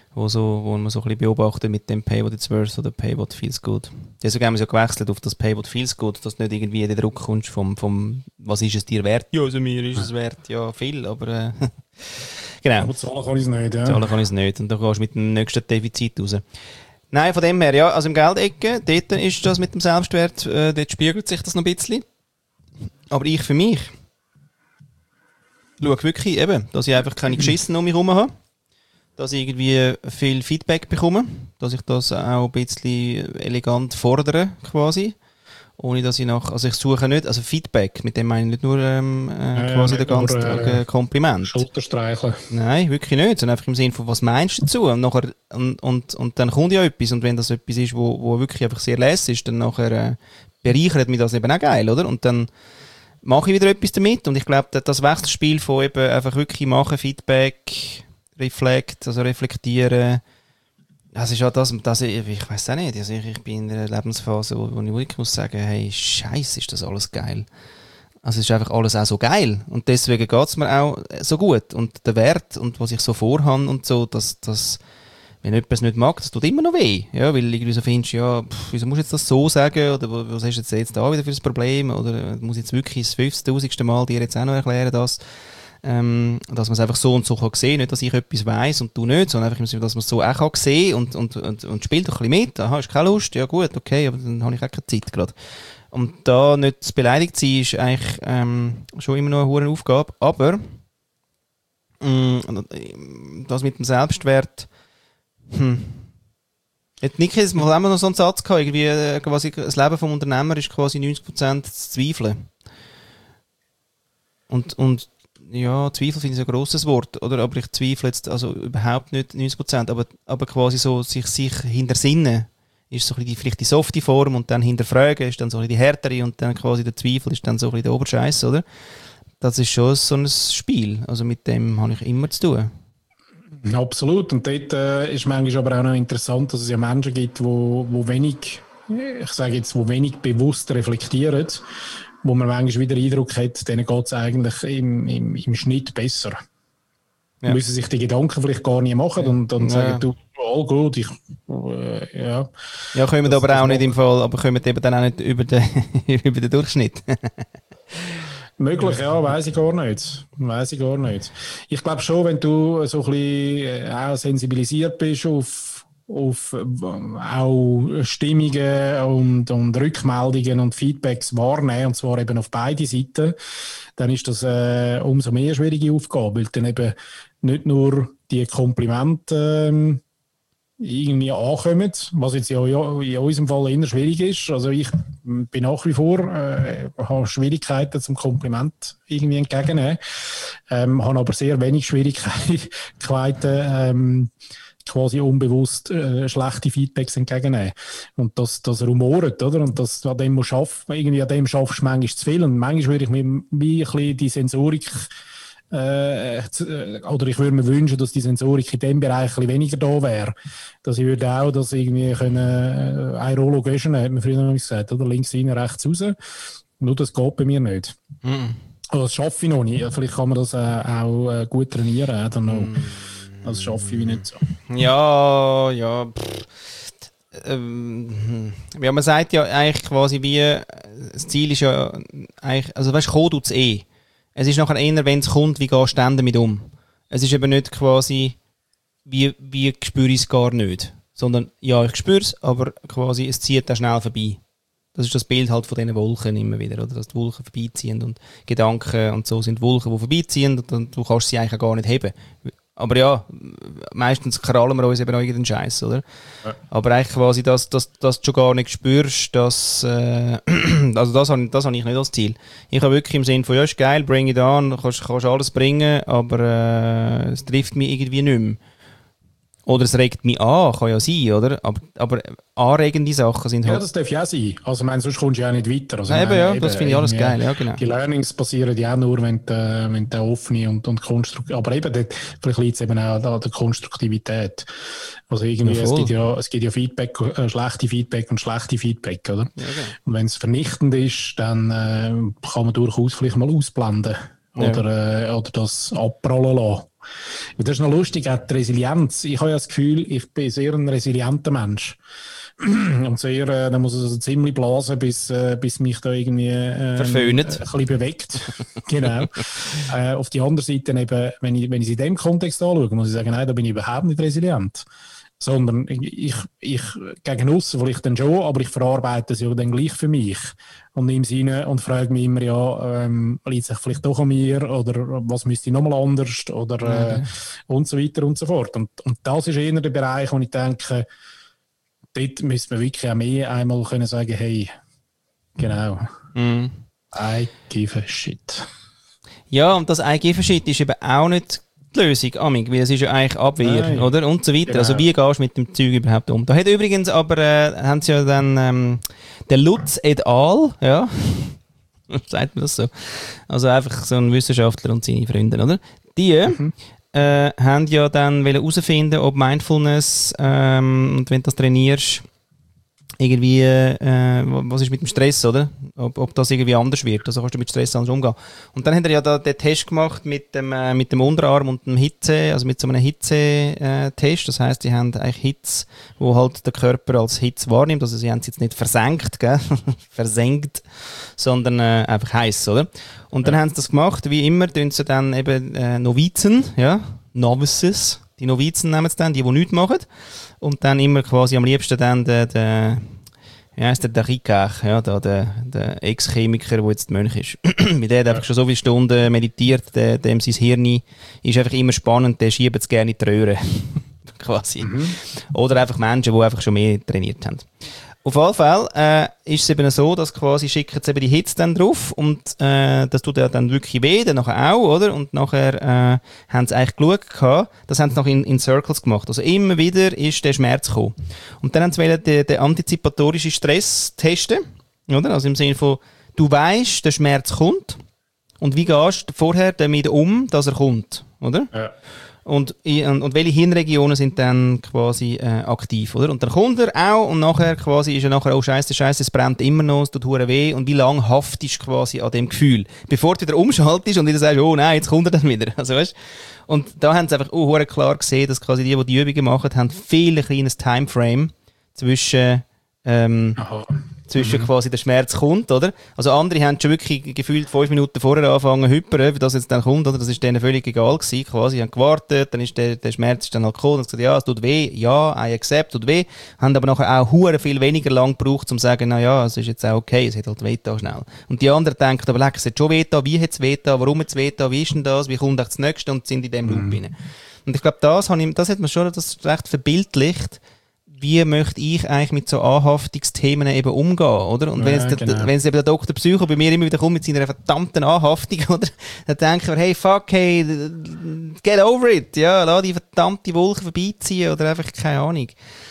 wo man so ein bisschen beobachtet mit dem Pay What It's Worth oder Pay What Feels Good. Deswegen haben wir es ja gewechselt auf das Pay What Feels Good, dass du nicht irgendwie der Druck kommst vom was ist es dir wert? Ja, also mir ist es wert, ja viel, aber genau. Aber zahlen kann ich es nicht, ja. Zahlen kann ich es nicht und dann gehst du mit dem nächsten Defizit raus. Nein, von dem her, ja, also im Geldecke, dort ist das mit dem Selbstwert, dort spiegelt sich das noch ein bisschen. Aber ich für mich schaue wirklich eben, dass ich einfach keine Geschissen um mich herum habe, dass ich irgendwie viel Feedback bekomme, dass ich das auch ein bisschen elegant fordere, quasi. Ohne dass ich also ich suche nicht, also Feedback, mit dem meine ich nicht nur quasi den ganzen Tag Kompliment. Schulterstreicheln. Nein, wirklich nicht, sondern einfach im Sinne von, was meinst du dazu? Und nachher, und dann kommt ja etwas, und wenn das etwas ist, wo wirklich einfach sehr lässig ist, dann nachher bereichert mich das eben auch geil, oder? Und dann mache ich wieder etwas damit, und ich glaube, das Wechselspiel von eben einfach wirklich machen, Feedback, reflektieren, das ist auch das, ich weiss auch nicht, also ich bin in einer Lebensphase, wo ich wirklich muss sagen, hey, Scheiße, ist das alles geil. Also es ist einfach alles auch so geil, und deswegen geht's mir auch so gut, und der Wert, und was ich so vorhabe und so, dass wenn jemand es nicht mag, das tut immer noch weh, ja, weil irgendwie so findest, ja, wieso musst du jetzt das so sagen, oder was hast du jetzt da wieder für ein Problem, oder muss ich jetzt wirklich das 50.000. Mal dir jetzt auch noch erklären, dass man es einfach so und so kann sehen, nicht, dass ich etwas weiss und du nicht, sondern einfach, dass man es so auch kann sehen und spielt doch ein bisschen mit. Aha, ist keine Lust, ja gut, okay, aber dann habe ich auch keine Zeit gerade. Und da nicht zu beleidigt zu sein, ist eigentlich schon immer noch eine hohe Aufgabe, aber das mit dem Selbstwert, Hat Niki das mal noch so einen Satz gehabt, irgendwie quasi das Leben vom Unternehmer ist quasi 90% zu zweifeln. Und ja, Zweifel finde ich ein grosses Wort, oder? Aber ich zweifle jetzt also überhaupt nicht 90%, aber quasi so sich hintersinnen ist so ein bisschen vielleicht die softe Form, und dann hinterfragen ist dann so ein bisschen die härtere, und dann quasi der Zweifel ist dann so ein bisschen der Oberscheiß, oder? Das ist schon so ein Spiel, also mit dem habe ich immer zu tun. Absolut, und dort ist manchmal aber auch noch interessant, dass es ja Menschen gibt, wo wenig, ich sage jetzt, wo wenig bewusst reflektieren, wo man manchmal wieder den Eindruck hat, denen geht es eigentlich im Schnitt besser. Ja. Müssen sich die Gedanken vielleicht gar nicht machen und dann sagen, du, all gut, ja. Ja, kommen aber auch nicht im Fall, aber kommen eben dann auch nicht über den, über den Durchschnitt. Möglich, ja, weiss ich gar nicht. Ich glaube schon, wenn du so ein bisschen auch sensibilisiert bist auf auch Stimmungen und Rückmeldungen und Feedbacks wahrnehmen, und zwar eben auf beide Seiten, dann ist das umso mehr schwierige Aufgabe, weil dann eben nicht nur die Komplimente irgendwie ankommen, was jetzt ja in unserem Fall eher schwierig ist. Also ich bin nach wie vor, habe Schwierigkeiten zum Kompliment irgendwie entgegennehmen, habe aber sehr wenig Schwierigkeiten, quasi unbewusst schlechte Feedbacks entgegennehmen. Und das rumort, oder? Und das an dem schaffst du manchmal zu viel. Und manchmal würde ich mir wie ein bisschen die Sensorik oder ich würde mir wünschen, dass die Sensorik in dem Bereich ein bisschen weniger da wäre. Dass ich würde auch das irgendwie können, ein Rollo göschen, hat man früher noch gesagt, oder? Links rein, rechts raus. Nur das geht bei mir nicht. Also das schaffe ich noch nicht. Vielleicht kann man das auch gut trainieren. I don't know. Das schaffe ich nicht so. Ja. Ja, man sagt ja eigentlich quasi wie, das Ziel ist ja eigentlich, also weißt du, kommen tut's eh. Es ist nachher eher, wenn es kommt, wie gehst du damit um? Es ist eben nicht quasi, wie spüre ich es gar nicht. Sondern, ja, ich spüre es, aber quasi, es zieht da schnell vorbei. Das ist das Bild halt von diesen Wolken immer wieder, oder? Dass die Wolken vorbeiziehen und Gedanken und so sind Wolken, die vorbeiziehen, und du kannst sie eigentlich gar nicht heben. Aber ja, meistens krallen wir uns eben auch irgendeinen Scheiß, oder? Ja. Aber eigentlich quasi, dass du schon gar nicht spürst, dass, also das habe ich nicht als Ziel. Ich habe wirklich im Sinne von, ja, ist geil, bring it on, kannst alles bringen, aber es trifft mich irgendwie nicht mehr. Oder es regt mich an, kann ja sein, oder? Aber anregende Sachen sind halt... Ja, das darf ja auch sein. Also, ich meine, sonst kommst du ja auch nicht weiter. Also, das finde ich alles geil, ja, genau. Die Learnings passieren ja auch nur, wenn du offene und konstruktiv... Aber eben, vielleicht liegt es eben auch an der Konstruktivität. Also, irgendwie, ja, es gibt ja Feedback, schlechte Feedback, oder? Ja, okay. Und wenn es vernichtend ist, dann kann man durchaus vielleicht mal ausblenden. Oder das abprallen lassen. Das ist noch lustig, auch die Resilienz. Ich habe ja das Gefühl, ich bin sehr ein resilienter Mensch. Und sehr, da muss es also ziemlich blasen, bis mich da irgendwie verföhnt. Ein bisschen bewegt. Genau. Auf die andere Seite eben, wenn ich es in dem Kontext anschaue, muss ich sagen, nein, da bin ich überhaupt nicht resilient. Sondern ich gegen aussen vielleicht dann schon, aber ich verarbeite es ja dann gleich für mich. Und nehme es rein und frage mich immer, ja, liegt es sich vielleicht doch an mir oder was müsste ich nochmal anders oder und so weiter und so fort. Und das ist eher der Bereich, wo ich denke, dort müssen wir wirklich auch mehr einmal können sagen, hey, genau, I give a shit. Ja, und das I give a shit ist eben auch nicht die Lösung, Amig, weil es ist ja eigentlich Abwehr, oder? Und so weiter. Genau. Also wie gehst du mit dem Zeug überhaupt um? Da hat übrigens aber, haben sie ja dann der Lutz et al., ja, sagt man das so? Also einfach so ein Wissenschaftler und seine Freunde, oder? Die haben ja dann herausfinden, ob Mindfulness und wenn du das trainierst, irgendwie, was ist mit dem Stress, oder? Ob das irgendwie anders wird. Also kannst du mit Stress anders umgehen. Und dann hat er ja da den Test gemacht mit dem Unterarm und dem Hitze, also mit so einem Hitze-Test. Das heisst, die haben eigentlich Hitze, wo halt der Körper als Hitze wahrnimmt. Also sie haben es jetzt nicht versenkt, gell? Versenkt, sondern einfach heiß, oder? Und dann haben sie das gemacht, wie immer, tun sie dann eben Novizen, ja, Novices, die Novizen nehmen sie dann, die nichts machen. Und dann immer quasi am liebsten dann der Ricard, ja, der Ex-Chemiker, der jetzt Mönch ist. Mit der hat einfach schon so viele Stunden meditiert, dem sein Hirn ist einfach immer spannend, der schiebt es gerne in die Röhre. Quasi. Oder einfach Menschen, die einfach schon mehr trainiert haben. Auf jeden Fall ist es eben so, dass quasi schicken sie eben die Hits dann drauf und das tut ja dann wirklich weh, dann nachher auch, oder? Und nachher haben sie eigentlich geschaut, das haben sie noch in Circles gemacht. Also immer wieder ist der Schmerz gekommen. Und dann haben sie den antizipatorischen Stress testen, oder? Also im Sinne von, du weißt, der Schmerz kommt und wie gehst du vorher damit um, dass er kommt, oder? Ja. Und welche Hirnregionen sind dann quasi aktiv, oder? Und dann kommt er auch und nachher quasi ist er nachher, oh Scheiße, es brennt immer noch, es tut hure weh und wie lange haftest du quasi an dem Gefühl? Bevor du wieder umschaltest und wieder sagst, oh nein, jetzt kommt er dann wieder. Also weißt? Und da haben sie einfach hure klar gesehen, dass quasi die Übungen machen, haben viel ein kleines Timeframe zwischen quasi der Schmerz kommt, oder? Also andere haben schon wirklich gefühlt 5 Minuten vorher angefangen zu hypern, wie das jetzt dann kommt, oder? Das ist denen völlig egal gewesen, quasi. Haben gewartet, dann ist der Schmerz ist dann halt gekommen und gesagt, ja, es tut weh, ja, I accept, tut weh. Haben aber nachher auch hure viel weniger lang gebraucht, um zu sagen, na ja, es ist jetzt auch okay, es hat halt weh da schnell. Und die anderen denken, aber leck, es hat schon weh da, wie hat es weh da, warum hat es weh da, wie ist denn das, wie kommt das Nächste und sind in dem Loop rein. Und ich glaube, das hat man schon das recht verbildlicht, wie möchte ich eigentlich mit so Anhaftungsthemen eben umgehen, oder? Und wenn jetzt eben der Dr. Psycho bei mir immer wieder kommt mit seiner verdammten Anhaftung, oder? Dann denke ich mir, hey, fuck, hey, get over it, ja, lass die verdammte Wolke vorbeiziehen, oder einfach, keine Ahnung.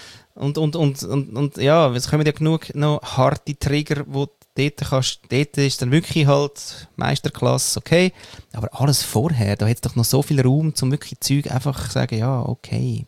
Und ja, es kommen ja genug noch harte Trigger, wo dort ist dann wirklich halt Meisterklasse, okay. Aber alles vorher, da hat es doch noch so viel Raum, zum wirklich Zeug einfach zu sagen, ja, okay,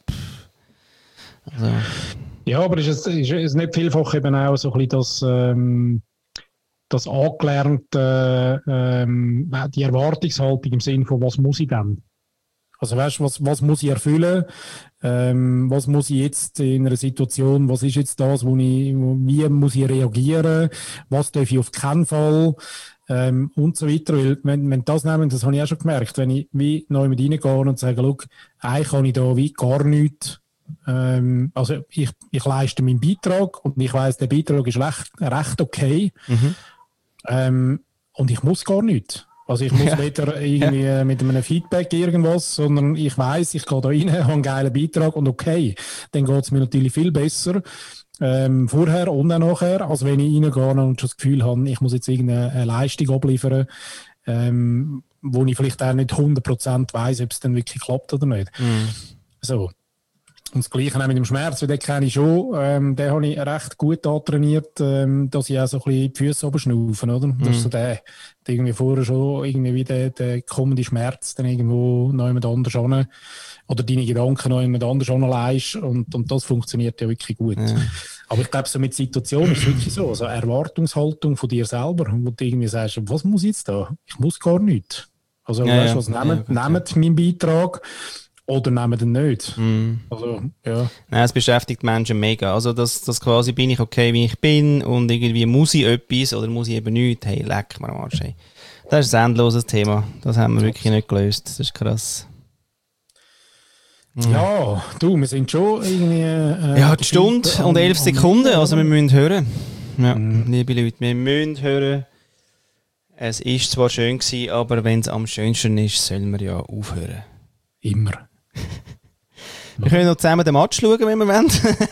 Also. Ja, aber ist es nicht vielfach eben auch so ein bisschen das angelernte, die Erwartungshaltung im Sinne von, was muss ich denn? Also weißt du, was muss ich erfüllen? Was muss ich jetzt in einer Situation, was ist jetzt das, wie muss ich reagieren? Was darf ich auf keinen Fall? Und so weiter. Weil, wenn das nehmen, das habe ich auch schon gemerkt, wenn ich wie neu mit reingehe und sage, schau, eigentlich kann ich da wie gar nichts. Also ich leiste meinen Beitrag und ich weiss, der Beitrag ist recht okay. Und ich muss gar nichts. Also ich muss weder irgendwie mit einem Feedback irgendwas, sondern ich weiss, ich gehe da rein, habe einen geilen Beitrag und okay, dann geht es mir natürlich viel besser vorher und auch nachher, als wenn ich reingehe und schon das Gefühl habe, ich muss jetzt irgendeine Leistung abliefern, wo ich vielleicht auch nicht 100% weiss, ob es dann wirklich klappt oder nicht. So. Und das Gleiche auch mit dem Schmerz, den kenne ich schon, den habe ich recht gut antrainiert, dass ich auch so ein bisschen die Füße oben schnaufen, oder? Das ist so der irgendwie vorher schon irgendwie wie der kommende Schmerz dann irgendwo noch jemand anders an, oder deine Gedanken noch jemand anders anleihst und das funktioniert ja wirklich gut. Ja. Aber ich glaube, so mit Situationen ist es wirklich so, also Erwartungshaltung von dir selber, wo du irgendwie sagst, was muss ich jetzt da? Ich muss gar nichts. Also, weißt du was, nehmt meinen Beitrag oder nehmt ihn nicht. Also, ja. Nein, es beschäftigt Menschen mega. Also, das quasi bin ich okay, wie ich bin und irgendwie muss ich etwas oder muss ich eben nichts. Hey, leck mir am Arsch. Hey. Das ist ein endloses Thema. Das haben wir wirklich nicht gelöst. Das ist krass. Ja, du, wir sind schon irgendwie... ja, die Stunde und 11 Sekunden, also wir müssen hören. Ja, liebe Leute, wir müssen hören. Es ist zwar schön gewesen, aber wenn es am schönsten ist, sollen wir ja aufhören. Immer. Wir können noch zusammen den Match schauen, wenn wir wollen.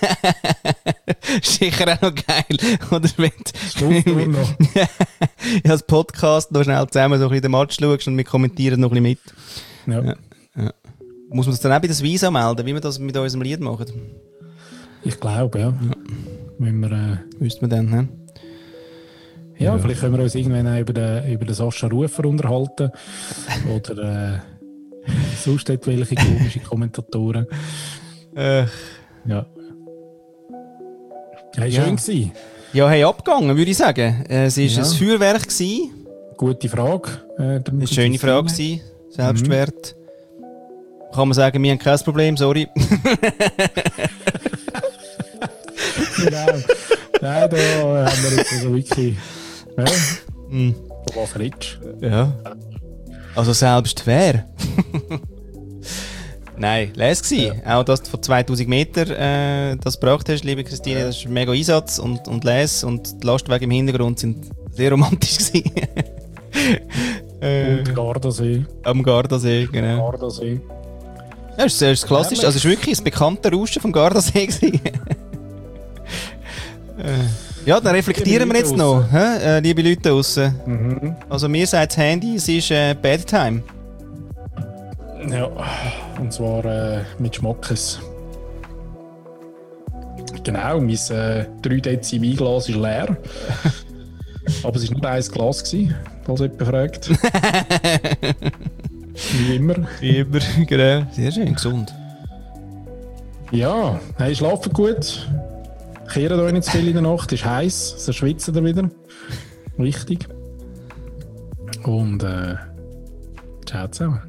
Sicher auch noch geil. Oder wenn noch. ja, als Podcast noch schnell zusammen so ein bisschen den Match schaust und wir kommentieren noch ein bisschen mit. Ja. Ja. Muss man das dann auch bei der Suisse anmelden, wie wir das mit unserem Lied machen? Ich glaube, ja. Wenn wir, wüsste man dann, ne? Ja, vielleicht können wir uns irgendwann auch über den Sascha Rufer unterhalten. Oder sonst welche komische Kommentatoren. Ja. Ja, schön gewesen. Ja, hey, abgegangen, würde ich sagen. Es war ein Feuerwerk gewesen. Gute Frage. Eine schöne Frage gewesen. Selbstwert. Kann man sagen, wir haben kein Problem, sorry. Genau. Nein, da haben wir jetzt also wirklich... Ja. Was redest du? Ja. Also selbst wer? Nein, les gsi. Ja. Auch dass du von 2000 Meter das gebracht hast, liebe Christine, das ist ein mega Einsatz und les und die Lastwagen im Hintergrund sind sehr romantisch gewesen. Und Gardasee. Am Gardasee, genau. Gardasee. Ja, das ist klassisch. Also es war wirklich das bekannte Rauschen vom Gardasee gewesen. Ja, dann reflektieren wir jetzt noch, liebe Leute draussen. Also mir sagt das Handy, es ist Bad Time. Ja, und zwar mit Schmackes. Genau, mein 3 Dezi Weinglas ist leer. Aber es war nur ein Glas gewesen, falls jemand fragt. Wie immer. Wie immer, genau. Sehr schön, gesund. Ja, hey, schlafen gut. Kehren euch nicht zu viel in der Nacht, ist heiß, so schwitzen ihr wieder. Wichtig. Und ciao zusammen.